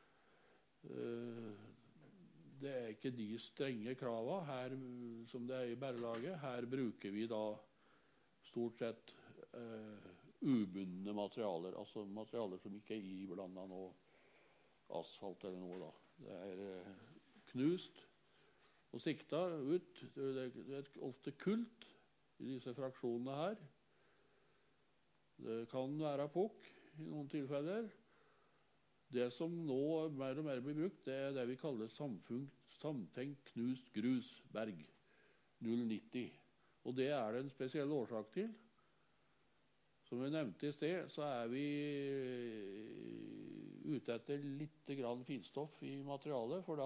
det er ikke de strenge kravene her som det er i bærelaget. Her bruker vi da stort sett ubundne materialer, altså materialer som ikke er iblandet noe asfalt eller noe da. Det er knust og sikta ut. Det er ofte kult i disse fraksjonene her. Det kan være pukk i noen tilfeller. Det som nå mer og mer blir brukt, det er det vi kaller samtenkt knust grus, berg, 090. Og det er det en spesiell årsak til. Som vi nevnte i sted, så er vi ute etter litt grann finstoff i materialet, for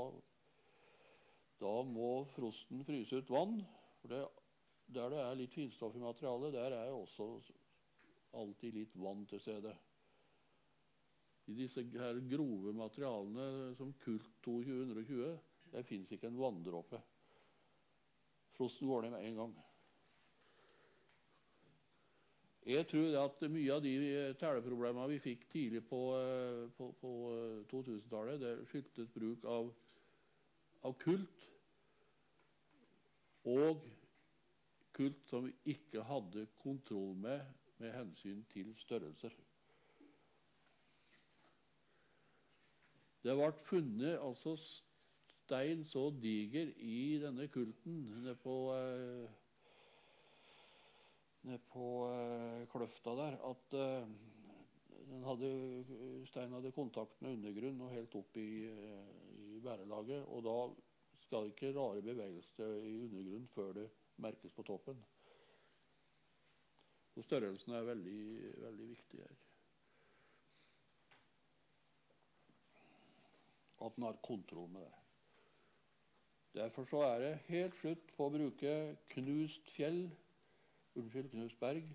da må frosten fryse ut vann. For der det er litt finstoff i materialet, der er også alltid litt vann til stede. I disse her grove materialene som kult 2220, der finnes ikke en vanndråpe. Frosten går ned med en gang. Jeg tror at mye av de teleproblemene vi fikk tidlig på 2000-tallet, det skyldtes bruk av kult, og kult som vi ikke hadde kontroll med hensyn til størrelser. Det ble funnet altså stein så diger i denne kulten nede på kløfta der, at steinen hadde kontakt med undergrunn og helt opp i bærelaget, og da skal det ikke rare bevegelser i undergrunn før det merkes på toppen. Så størrelsen er veldig, veldig viktig her. At den har kontroll med det. Derfor så er det helt slutt på å bruke knust berg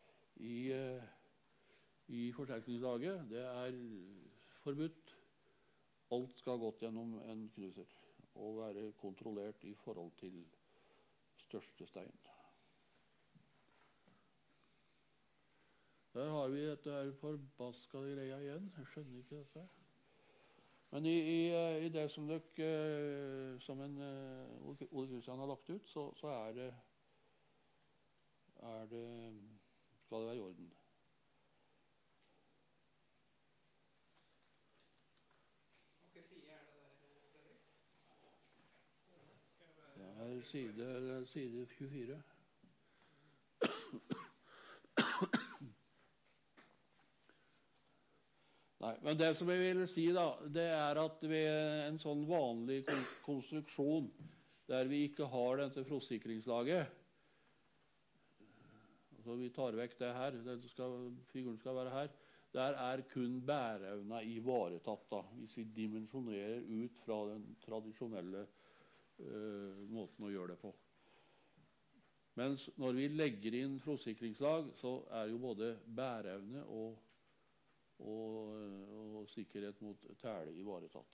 i forsterkningslaget. Det er forbudt. Alt skal gått gjennom en knuser og være kontrollert i forhold til største stein. Der har vi dette her forbaskede greia igjen. Jeg skjønner ikke dette. Men i det som Ole Kristian har lagt ut, så skal det være i orden. Hvilken side er det der, Fredrik? Det er side 24. Nei, men det som jeg vil si da, det er at ved en sånn vanlig konstruksjon, der vi ikke har dette frostsikringslaget, altså vi tar vekk det her, figuren skal være her, der er kun bæreevna ivaretatt da, hvis vi dimensjonerer ut fra den tradisjonelle måten å gjøre det på. Mens når vi legger inn frostsikringslag, så er jo både bæreevne og sikkerhet mot tæle ivaretatt.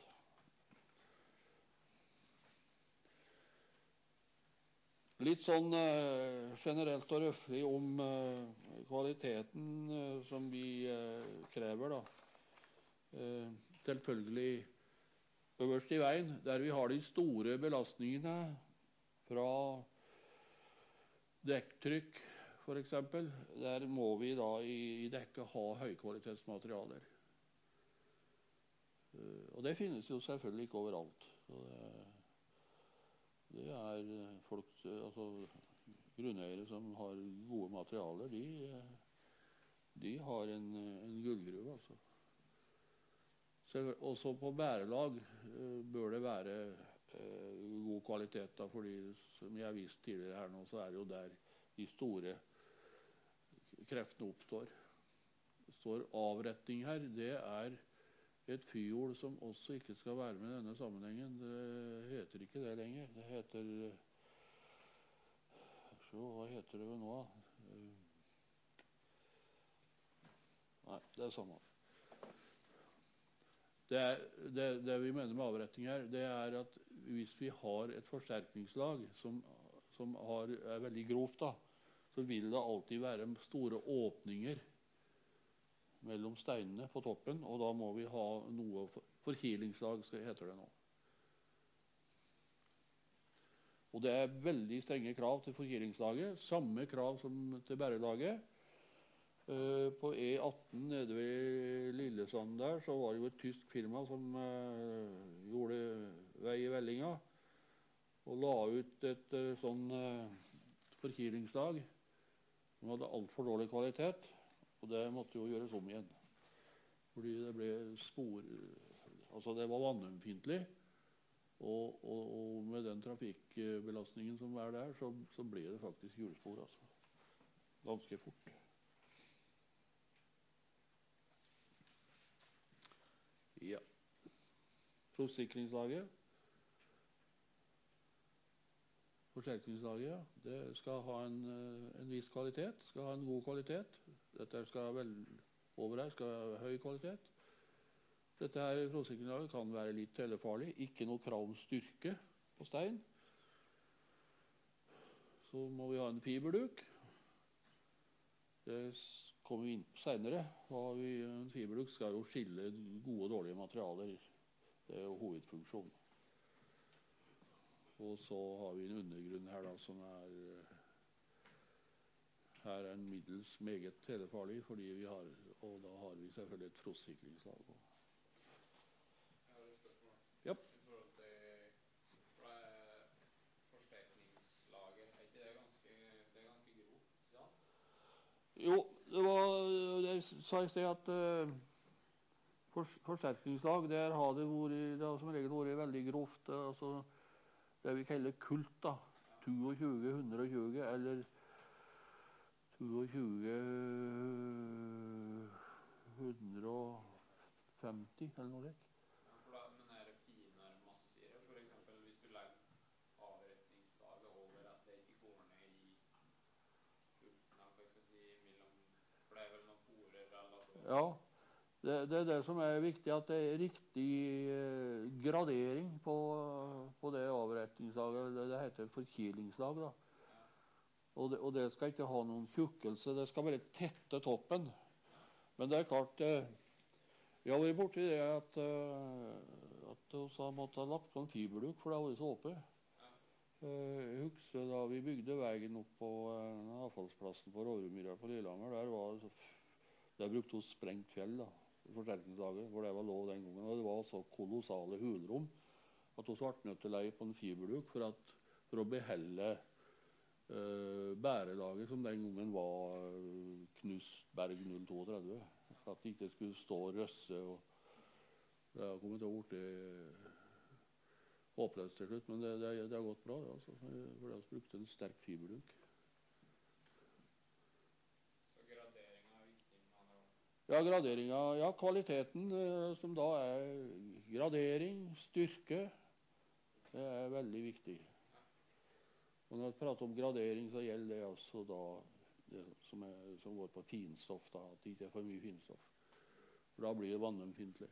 Litt sånn generelt og røffelig om kvaliteten som vi krever da. Selvfølgelig øverst i veien, der vi har de store belastningene fra dekktrykk, for eksempel, der må vi da i dekket ha høykvalitetsmaterialer. Og det finnes jo selvfølgelig ikke overalt. Det er folk, altså grunneiere som har gode materialer, de har en gullgruve, altså. Også på bærelag bør det være god kvalitet, da, fordi som jeg har vist tidligere her nå, så er det jo der de store kreftene oppstår. Det står avretting her. Det er et fyrhjul som også ikke skal være med i denne sammenhengen. Det heter ikke det lenger. Det heter hva heter det vel nå? Nei, det er samme. Det vi mener med avretting her, det er at hvis vi har et forsterkningslag som er veldig grovt, da, så vil det alltid være store åpninger mellom steinene på toppen, og da må vi ha noe forkilingslag, heter det nå. Og det er veldig strenge krav til forkilingslaget, samme krav som til bærelaget. På E18 nede ved Lillesand der, så var det jo et tysk firma som gjorde vei i vellinga, og la ut et sånn forkilingslag som hadde alt for dårlig kvalitet, og det måtte jo gjøres om igjen. Fordi det ble altså det var vannømfintlig, og med den trafikkbelastningen som er der, så ble det faktisk hjulspor, altså. Ganske fort. Ja. Forsikringslaget. Forsterkningslaget, ja. Det skal ha en viss kvalitet, skal ha en god kvalitet. Dette skal over her skal ha høy kvalitet. Dette her forsikringslaget kan være litt tellefarlig. Ikke noe krav om styrke på stein. Så må vi ha en fiberduk. Det kommer vi inn på senere. En fiberduk skal jo skille gode og dårlige materialer. Det er jo hovedfunksjonen. Og så har vi en undergrunn her da, som her er en middels meget telefarlig, og da har vi selvfølgelig et frostsikringslag. Jeg har et spørsmål. Ja. I forhold til forsterkningslaget, er ikke det ganske grovt, ja? Jo, jeg sa i sted at forsterkningslag, der har det som regel vært veldig grovt, altså det vi kaller kult, da. 22, 120 eller 22, 150 eller noe slikt. Ja, men er det finere massier? For eksempel hvis du legger avretningslaget over at det ikke går ned i kulten, hva skal jeg si, for det er vel noen porer eller så. Ja. Det er det som er viktig, at det er riktig gradering på det avretningslaget. Det heter forkilingslag, da. Og det skal ikke ha noen tjukkelse. Det skal bare tette toppen. Men det er klart, vi har vært borti det at vi måtte ha lagt på en fiberduk, for det har vært så åpent. Jeg husker da vi bygde veien opp på avfallsplassen på Rådrumyra på Lillehammer, der brukte vi sprengt fjell, da. Forsterkningslaget, hvor det var lov den gangen. Og det var så kolossale hulrom at vi ble nødt til å leie på en fiberduk for å beholde bærelaget, som den gangen var knust Berg 032. For at det ikke skulle stå og røsse. Og det har kommet til å bli håpløst til slutt, men det har gått bra, altså, for vi brukte en sterk fiberduk. Ja, graderinga, ja, kvaliteten, som da er gradering, styrke, det er veldig viktig. Og når vi prater om gradering, så gjelder det altså da det som går på finstoff, da, at det ikke er for mye finstoff. For da blir det vannømfintlig.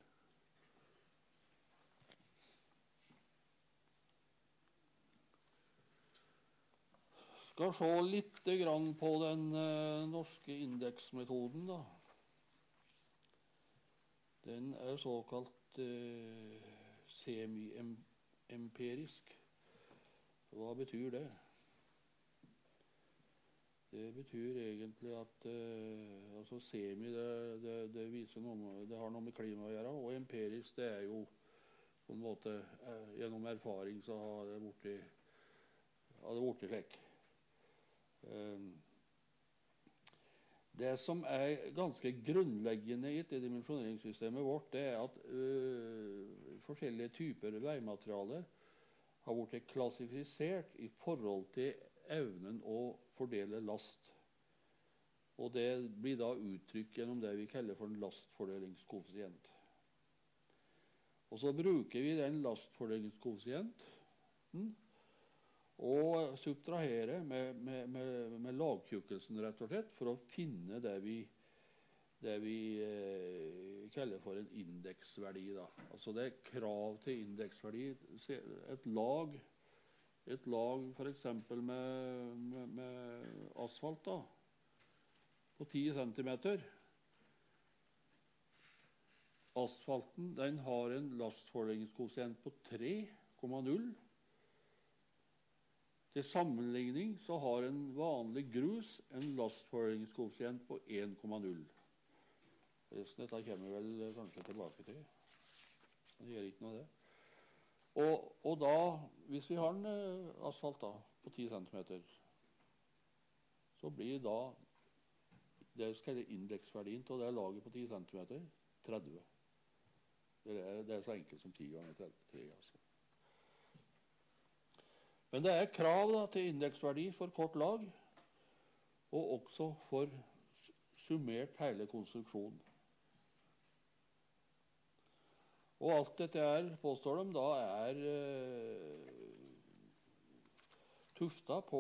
Skal se litt grann på den norske indeksmetoden, da. Den er såkalt semi-empirisk. Hva betyr det? Det betyr egentlig at altså semi det viser det har noe med klima å gjøre, og empirisk det er jo på en måte gjennom erfaring så har det blitt slik. Det som er ganske grunnleggende i det dimensjoneringssystemet vårt, det er at forskjellige typer veimaterialer har blitt klassifisert i forhold til evnen å fordele last. Og det blir da uttrykt gjennom det vi kaller for en lastfordelingskoeffisient. Og så bruker vi den lastfordelingskoeffisienten og subtrahere med lagtjukkelsen, rett og slett, for å finne det vi kaller for en indeksverdi. Da. Altså det er krav til indeksverdi. Et lag for eksempel med asfalt da, på 10 centimeter. Asfalten den har en lastfordelingskoeffisient på 3,0. Til sammenligning så har en vanlig grus en lastfordelingskoeffisient på 1,0. Dette kommer vel kanskje tilbake til. Det gjør ikke noe det. Og da, hvis vi har en asfalt da, på 10 centimeter, så blir da det skal være indeksverdien til det laget på 10 centimeter 30. Det er så enkelt som 10 ganger 33. Altså. Men det er krav da, til indeksverdi for kort lag, og også for summert hele konstruksjonen. Og alt dette påstår de, da tufta på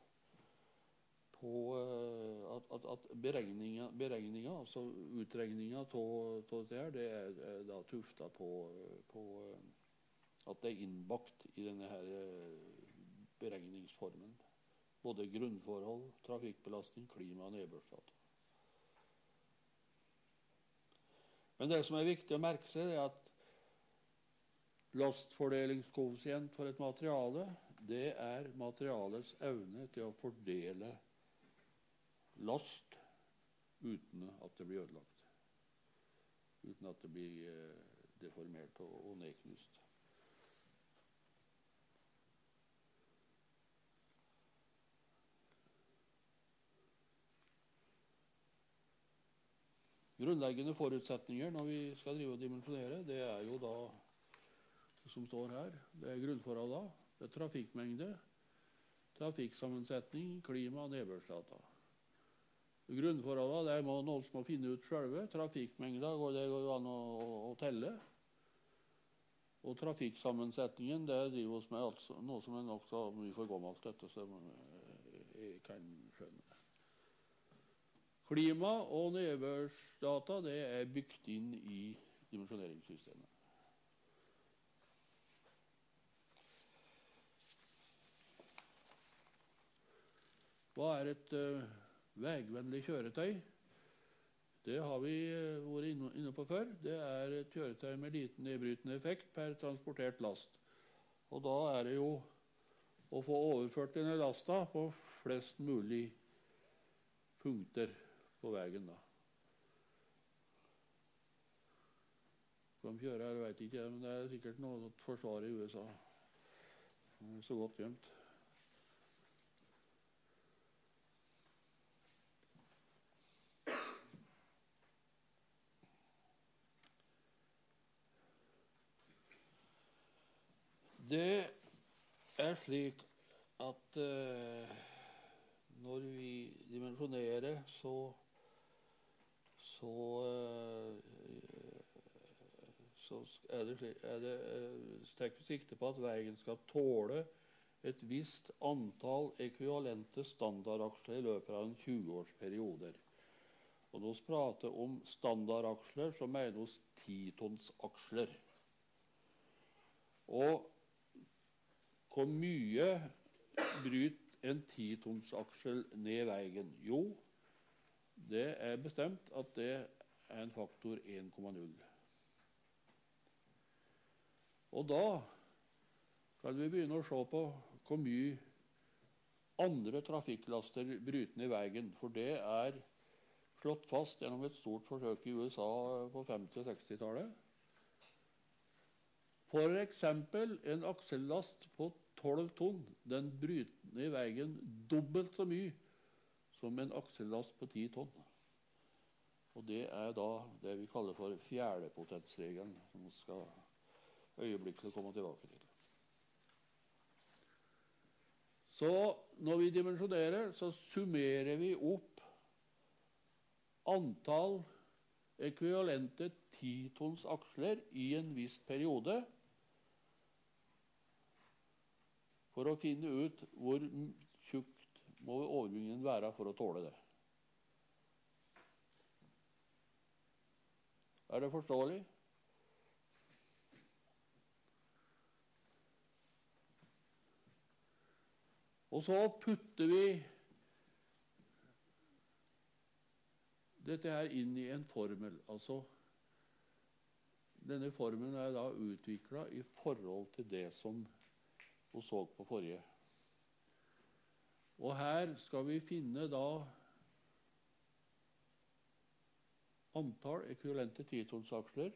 at beregninga, altså utregninga av dette her, det da tufta på at det er innbakt i denne her beregningsformen. Både grunnforhold, trafikkbelastning, klima og nedbørsdata. Men det som er viktig å merke seg, er at lastfordelingskoeffisient for et materiale, det er materialets evne til å fordele last uten at det blir ødelagt. Uten at det blir deformert og nedknust. Grunnleggende forutsetninger når vi skal drive og dimensjonere, det er jo da som står her. Det er grunnforholdene, det er trafikkmengde, trafikksammensetning, klima og nedbørsdata. Grunnforholdene, det må noen som må finne ut selve. Trafikkmengda det går an å telle. Og trafikksammensetningen, det driver oss med altså, noe som er nok så mye for gammelt dette, så jeg kan skjønne det. Klima og nedbørsdata, det er bygd inn i dimensjoneringssystemet. Hva er et vegvennlig kjøretøy? Det har vi vært inne på før. Det er et kjøretøy med liten nedbrytende effekt per transportert last. Og da er det jo å få overført denne lasta på flest mulig punkter på veien. Da. Hva de kjører her, vet jeg ikke, men det er sikkert noe forsvar i USA. Så godt gjemt. Det er slik at når vi dimensjonerer, så strekker sikte på at veien skal tåle et visst antall ekvivalente standardaksler i løpet av en 20-årsperiode. Og når vi prater om standardaksler, så mener vi 10-tonsaksler. Og hvor mye bryter en 10-tonsaksel ned veien? Jo, det er bestemt at det er en faktor 1,0. Og da kan vi begynne å se på hvor mye andre trafikklaster bryter ned veien, for det er slått fast gjennom et stort forsøk i USA på 50- og 60-tallet. For eksempel en aksellast på 12 tonn, den bryter ned veien dobbelt så mye som en aksellast på 10 tonn. Og det er da det vi kaller for fjerdepotensregelen, som vi skal øyeblikkelig komme tilbake til. Så når vi dimensjonerer, så summerer vi opp antall ekvivalente 10-tons aksler i en viss periode. for å finne ut hvor tjukt må overbygningen være for å tåle det. Er det forståelig? Og så putter vi dette her inn i en formel. Altså, denne formelen er da utviklet i forhold til det som vi så på forrige. Og her skal vi finne da antall ekvivalente 10-tonsaksler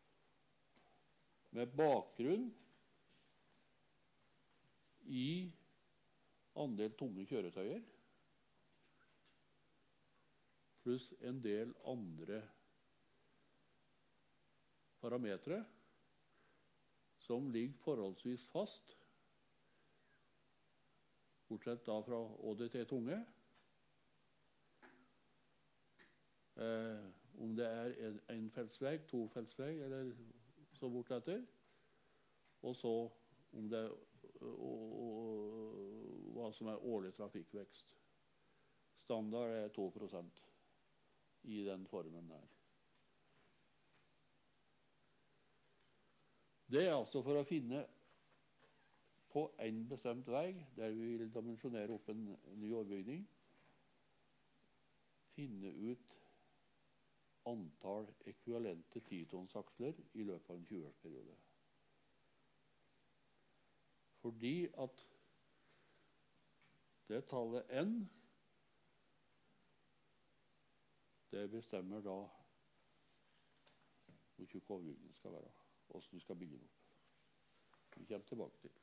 med bakgrunn i andel tunge kjøretøyer, pluss en del andre parametre som ligger forholdsvis fast, bortsett da fra ÅDT tunge. Om det er enfeltsvei, tofeltsvei eller så bortetter. Og så om det hva som er årlig trafikkvekst. Standard er 2% i den formen der. Det er altså for å finne på en bestemt vei, der vi vil dimensjonere opp en ny overbygning, finne ut antall ekvivalente 10-tonsaksler i løpet av en 20-årsperiode. Fordi at det tallet N, det bestemmer da hvor tjukk overbygningen skal være, hvordan du skal bygge den opp. Vi kommer tilbake til.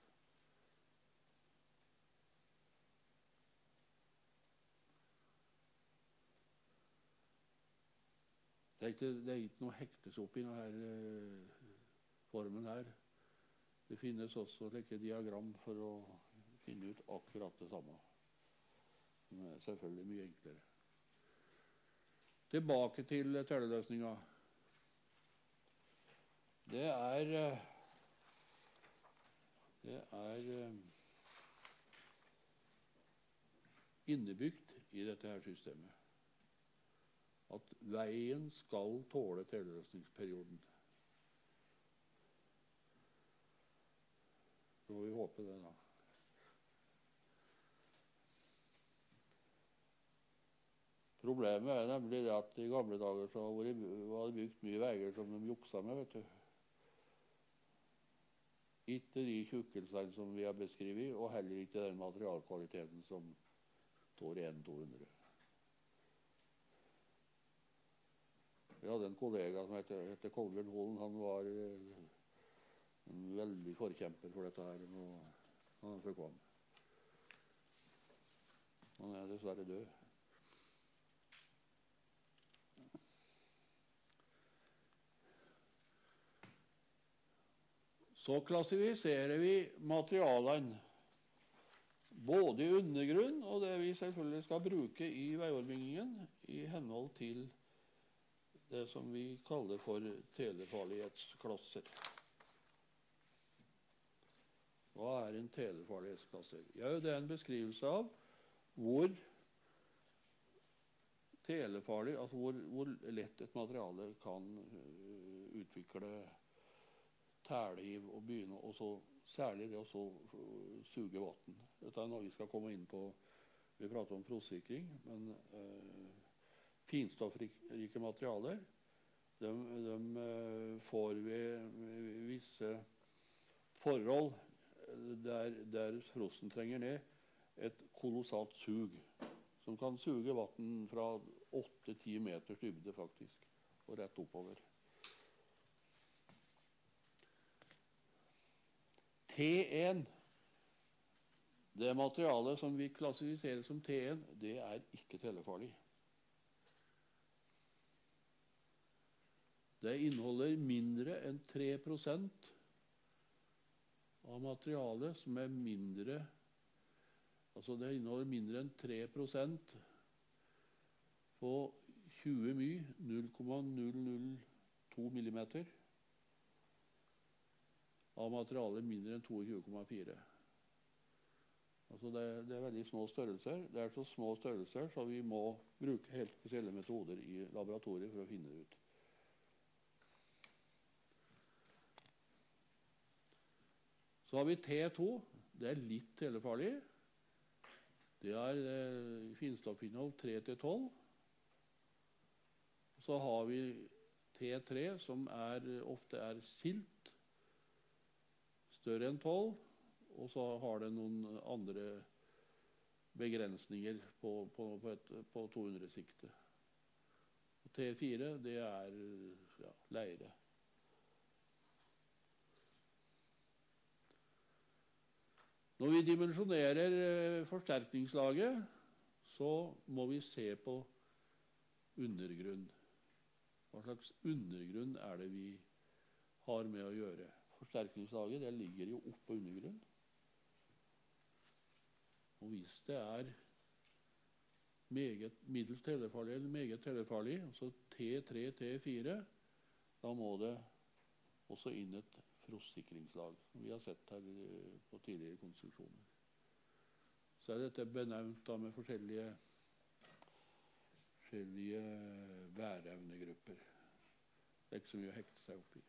Det er ikke noe hektes opp i denne formen her. Det finnes også like diagram for å finne ut akkurat det samme. Det er selvfølgelig mye enklere. Tilbake til telleløsninga. Det er innebygd i dette her systemet at veien skal tåle telleløsningsperioden. Så må vi håpe det da. Problemet er nemlig det at i gamle dager så var det bygd mye veier som de juksa med, vet du. Ikke de tjukkelsene som vi har beskrevet, og heller ikke den materialkvaliteten som står i N200. Jeg hadde en kollega som heter Kolbjørn Holen. Han var en veldig forkjemper for dette her. Han forkvam. Han er dessverre død. Så klassifiserer vi materialene både i undergrunn og det vi selvfølgelig skal bruke i veiordbyggingen i henhold til det som vi kaller for telefarlighetsklosser. Hva er en telefarlighetsklasse? Ja, det er en beskrivelse av hvor telefarlig, altså hvor lett et materiale kan utvikle tælehiv og begynne, og så særlig det å suge vann. Dette er noe vi skal komme inn på. Vi prater om frostsikring, men finstoffrike materialer, de får ved visse forhold der frosten trenger ned et kolossalt sug, som kan suge vann fra 8-10 meters dybde faktisk, og rett oppover. T1, det materialet som vi klassifiserer som T1, det er ikke telefarlig. Det inneholder mindre enn 3% av materialet som er mindre, altså det inneholder mindre enn 3% på 20 my, 0,002 millimeter, av materialet mindre enn 22,4. Altså det er veldig små størrelser. Det er så små størrelser så vi må bruke helt spesielle metoder i laboratoriet for å finne det ut. Så har vi T2. Det er litt telefarlig. Det er finstoffinnhold 3-12. Så har vi T3, som ofte er silt, større enn 12, og så har det noen andre begrensninger på 200-siktet. T4, det er leire. Når vi dimensjonerer forsterkningslaget, så må vi se på undergrunn. Hva slags undergrunn er det vi har med å gjøre? Forsterkningslaget, det ligger jo oppå undergrunn. Og hvis det er middels telefarlig eller meget telefarlig, altså T3, T4, da må det også inn et frostsikringslag, som vi har sett her på tidligere konstruksjoner. Så er dette benevnt da med forskjellige værevnegrupper. Det er ikke så mye å hekte seg opp i.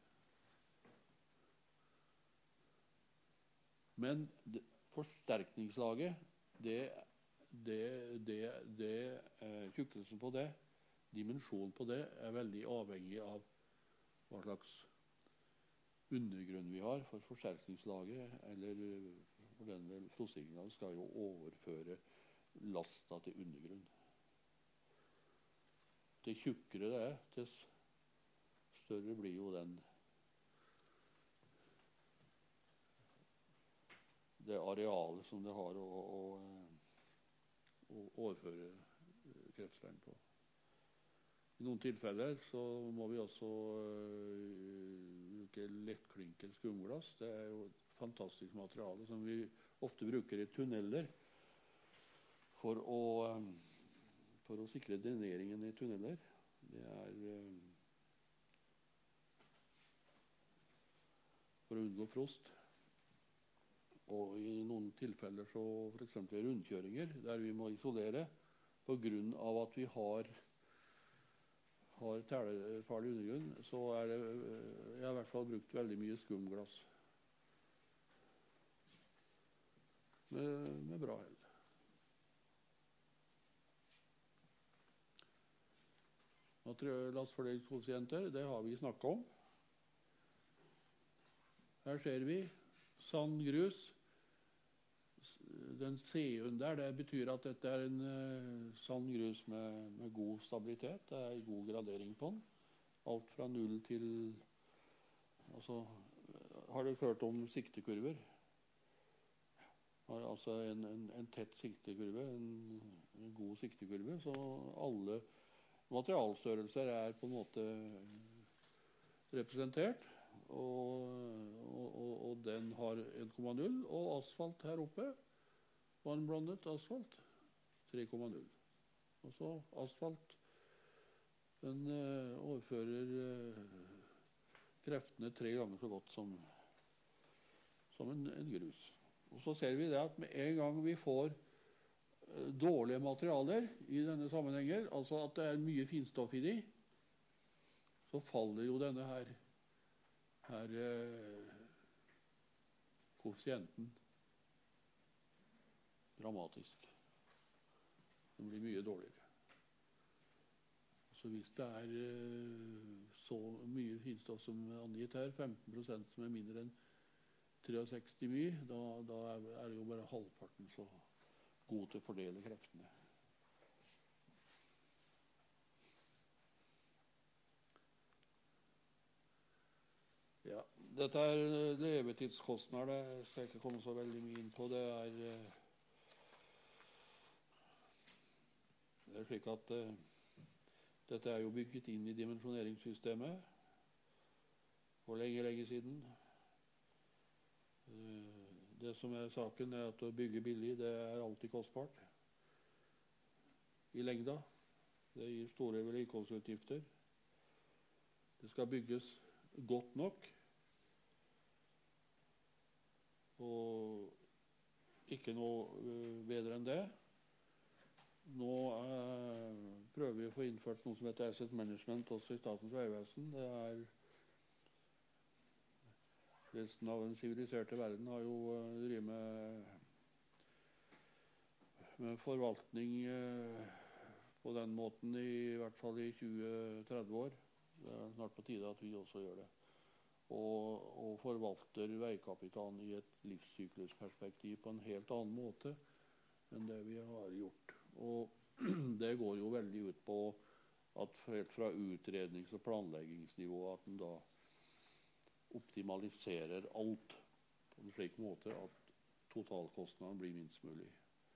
Men forsterkningslaget, tjukkelsen på det, dimensjonen på det, er veldig avhengig av hva slags undergrunn vi har. For forsterkningslaget, eller for denne frostsikringslaget, skal jo overføre lasta til undergrunn. Det tjukkere det er, dess større blir jo det arealet som det har å overføre kreftstein på. I noen tilfeller så må vi også bruke lettklinker skumglass. Det er jo et fantastisk materiale som vi ofte bruker i tunneler for å sikre dreneringen i tunneler. Det er for å unngå frost. Og i noen tilfeller, så for eksempel rundkjøringer, der vi må isolere på grunn av at vi har telefarlig undergrunn, så er det, jeg har i hvert fall brukt veldig mye skumglass. Med bra hell. Lastfordelingskoeffisienter, det har vi snakket om. Her ser vi sandgrus. Den C-en der, det betyr at dette er en sandgrus med god stabilitet. Det er god gradering på den. Alt fra 0 til... Altså, har du hørt om siktekurver? Altså en tett siktekurve, en god siktekurve, så alle materialstørrelser er på en måte representert. Og den har 1,0, og asfalt her oppe, vannblandet asfalt, 3,0. Og så asfalt, den overfører kreftene 3 ganger så godt som en grus. Og så ser vi det at med en gang vi får dårlige materialer i denne sammenhengen, altså at det er mye finstoff i de, så faller jo denne her koeffisienten dramatisk. Den blir mye dårligere. Så hvis det er så mye finstoff som er angitt her, 15% som er mindre enn 63 my, da er det jo bare halvparten så god til å fordele kreftene. Ja, dette er levetidskostnader, det skal jeg ikke komme så veldig mye inn på. Det er slik at dette er jo bygget inn i dimensjoneringssystemet for lenge siden. Det som er saken er at å bygge billig, det er alltid kostbart i lengda. Det gir store vedlikeholdsutgifter. Det skal bygges godt nok. Og ikke noe bedre enn det. Nå prøver vi å få innført noe som heter asset management også i Statens vegvesen. Det er resten av den siviliserte verden har jo drevet med forvaltning på den måten i hvert fall i 20-30 år. Det er snart på tide at vi også gjør det. Og forvalter veikapitalen i et livssyklusperspektiv på en helt annen måte enn det vi har gjort. Og det går jo veldig ut på at helt fra utrednings- og planleggingsnivå at en da optimaliserer alt på en slik måte at totalkostnaden blir minst mulig.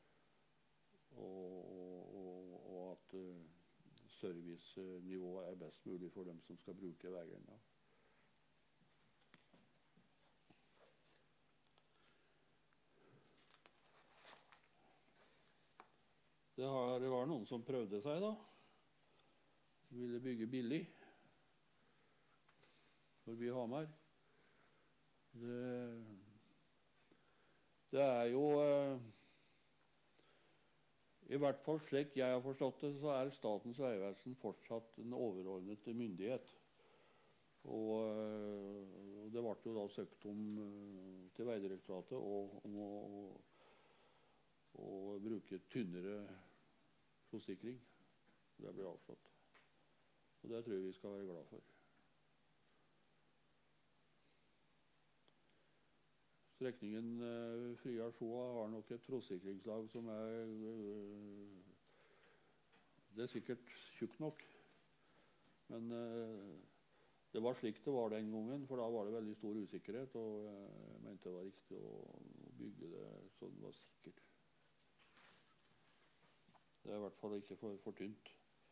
Og at servicenivået er best mulig for dem som skal bruke veien. Ja. Det var noen som prøvde seg da. Ville bygge billig forbi Hamar. Det er jo i hvert fall slik jeg har forstått det, så er Statens vegvesen fortsatt en overordnet myndighet. Og det ble jo da søkt om til Vegdirektoratet om å bruke tynnere forsikring. Det ble avslått. Og det tror jeg vi skal være glad for. Strekningen Frya-Sjoa har nok et trossikringslag som det er sikkert tjukk nok. Men det var slik det var den gangen, for da var det veldig stor usikkerhet, og jeg mente det var riktig å bygge det så det var sikkert. Det er i hvert fall ikke for tynt.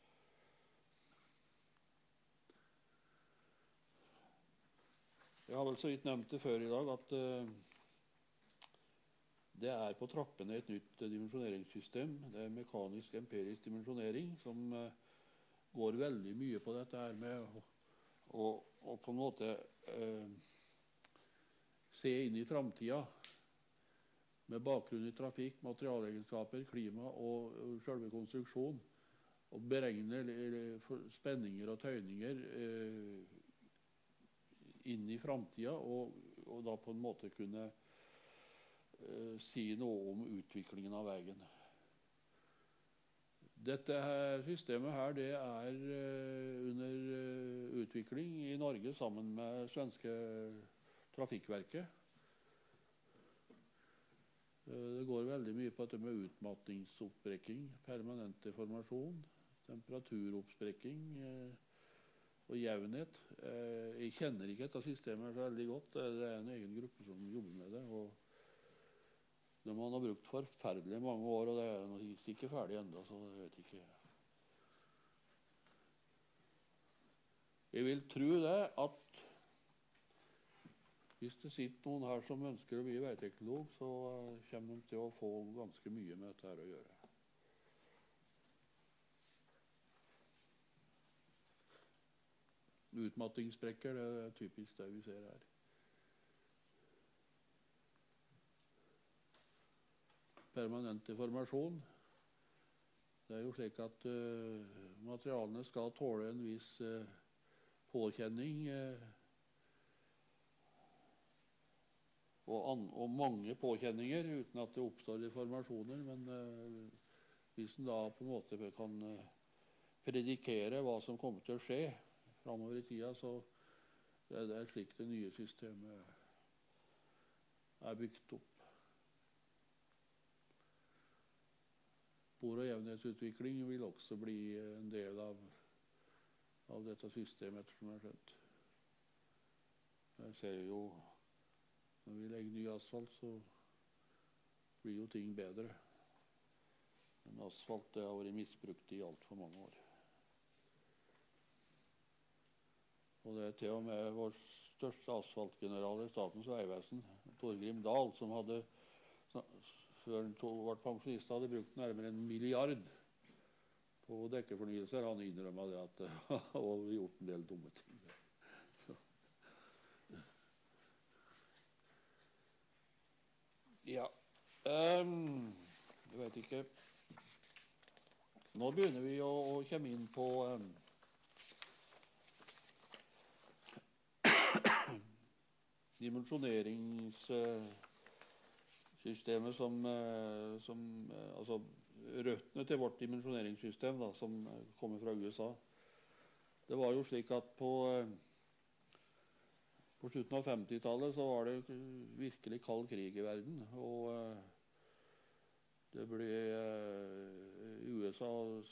Jeg har vel så vidt nevnt det før i dag at det er på trappene et nytt dimensjoneringssystem. Det er mekanisk empirisk dimensjonering som går veldig mye på dette her med å på en måte se inn i framtida med bakgrunn i trafikk, materialegenskaper, klima og selve konstruksjon, og beregne spenninger og tøyninger inn i framtida, og da på en måte kunne si noe om utviklingen av veien. Dette systemet her, det er under utvikling i Norge sammen med svenske Trafikverket. Det går veldig mye på dette med utmattingsoppbrekking, permanent deformasjon, temperaturoppbrekking og jevnhet. Jeg kjenner ikke dette systemet veldig godt. Det er en egen gruppe som jobber med det. Og man har brukt forferdelig mange år, og det er ikke ferdig enda, så jeg vet ikke. Jeg vil tro det at hvis det sitter noen her som ønsker å bli veiteknolog, så kommer de til å få ganske mye med dette her å gjøre. Utmattingssprekker, det er typisk det vi ser her. Permanent deformasjon. Det er jo slik at materialene skal tåle en viss påkjenning, og mange påkjenninger uten at det oppstår deformasjoner, men hvis en da på en måte kan predikere hva som kommer til å skje framover i tida, så det er slik det nye systemet er bygd opp. Spor- og jevnhetsutvikling vil også bli en del av dette systemet, ettersom jeg har skjønt. Jeg ser jo når vi legger ny asfalt, så blir jo ting bedre. Men asfalt det har vært misbrukt i alt for mange år. Og det er til og med vår største asfaltgeneral i Statens vegvesen, Torgrim Dahl, som hadde, før han ble pensjonist, hadde brukt nærmere 1 milliard på dekkefornyelser. Han innrømmet det at han hadde gjort en del dumme ting. Ja, Jeg vet ikke. Nå begynner vi å komme inn på dimensjoneringssystemet altså røttene til vårt dimensjoneringssystem da, som kommer fra USA. Det var jo slik at på slutten av 50-tallet så var det virkelig kald krig i verden, og det ble USA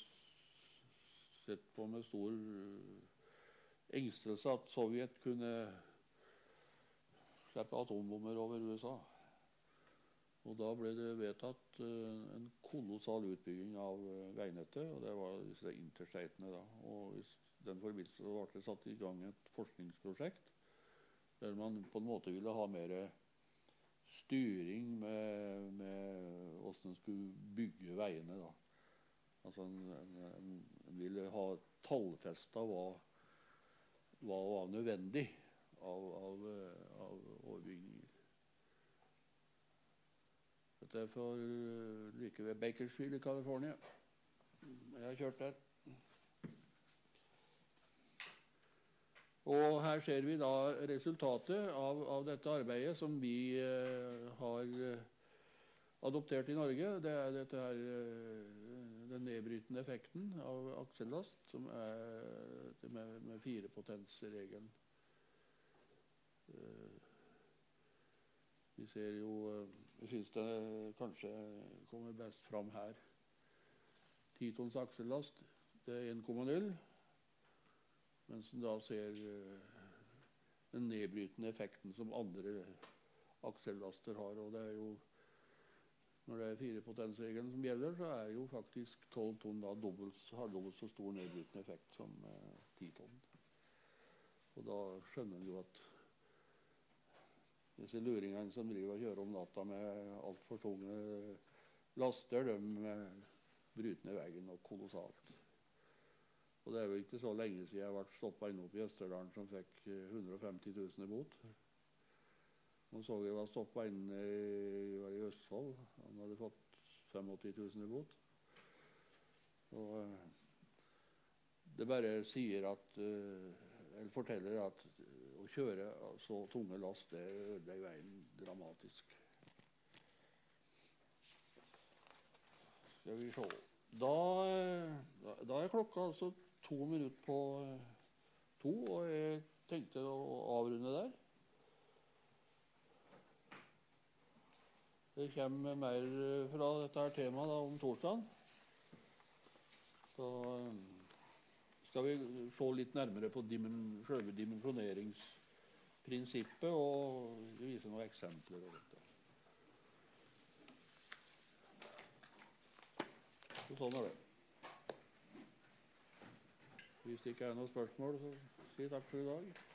sett på med stor engstelse at Sovjet kunne slippe atombomber over USA. Og da ble det vedtatt en kolossal utbygging av veinettet, og det var disse interstatene da. Og i den forbindelse ble det satt i gang et forskningsprosjekt der man på en måte ville ha mer styring med hvordan man skulle bygge veiene da. Altså en ville ha tallfestet hva var nødvendig av overbygninger. Dette er for like ved Bakersfield i California. Jeg har kjørt der. Og her ser vi da resultatet av dette arbeidet som vi har adoptert i Norge. Det er dette her, den nedbrytende effekten av aksellast, som er med 4-potensregelen. Vi ser jo, jeg synes det kanskje kommer best fram her. 10 tons aksellast, det er 1,0. Mens en da ser den nedbrytende effekten som andre aksellaster har. Og det er jo, når det er 4-potensregelen som gjelder, så er jo faktisk 12 tonn da har dobbelt så stor nedbrytende effekt som 10 tonn. Og da skjønner en jo at disse luringene som driver og kjører om natta med alt for tunge laster, de bryter ned veien og kolossalt. Og det er jo ikke så lenge siden jeg ble stoppet inne oppe i Østerdalen som fikk 150 000 i bot. Nå så jeg var stoppet inne i Østfold. Han hadde fått 85 000 i bot. Og det bare sier at, eller forteller at å kjøre så tunge last, det ødelegger veien dramatisk. Skal vi se. Da er klokka altså 2 minutter på 2, og jeg tenkte å avrunde der. Det kommer mer fra dette her temaet da, om torsdagen. Så skal vi se litt nærmere på selve dimensjoneringsprinsippet og vise noen eksempler og dette. Så sånn er det. Hvis det ikke er noen spørsmål, så si takk for i dag.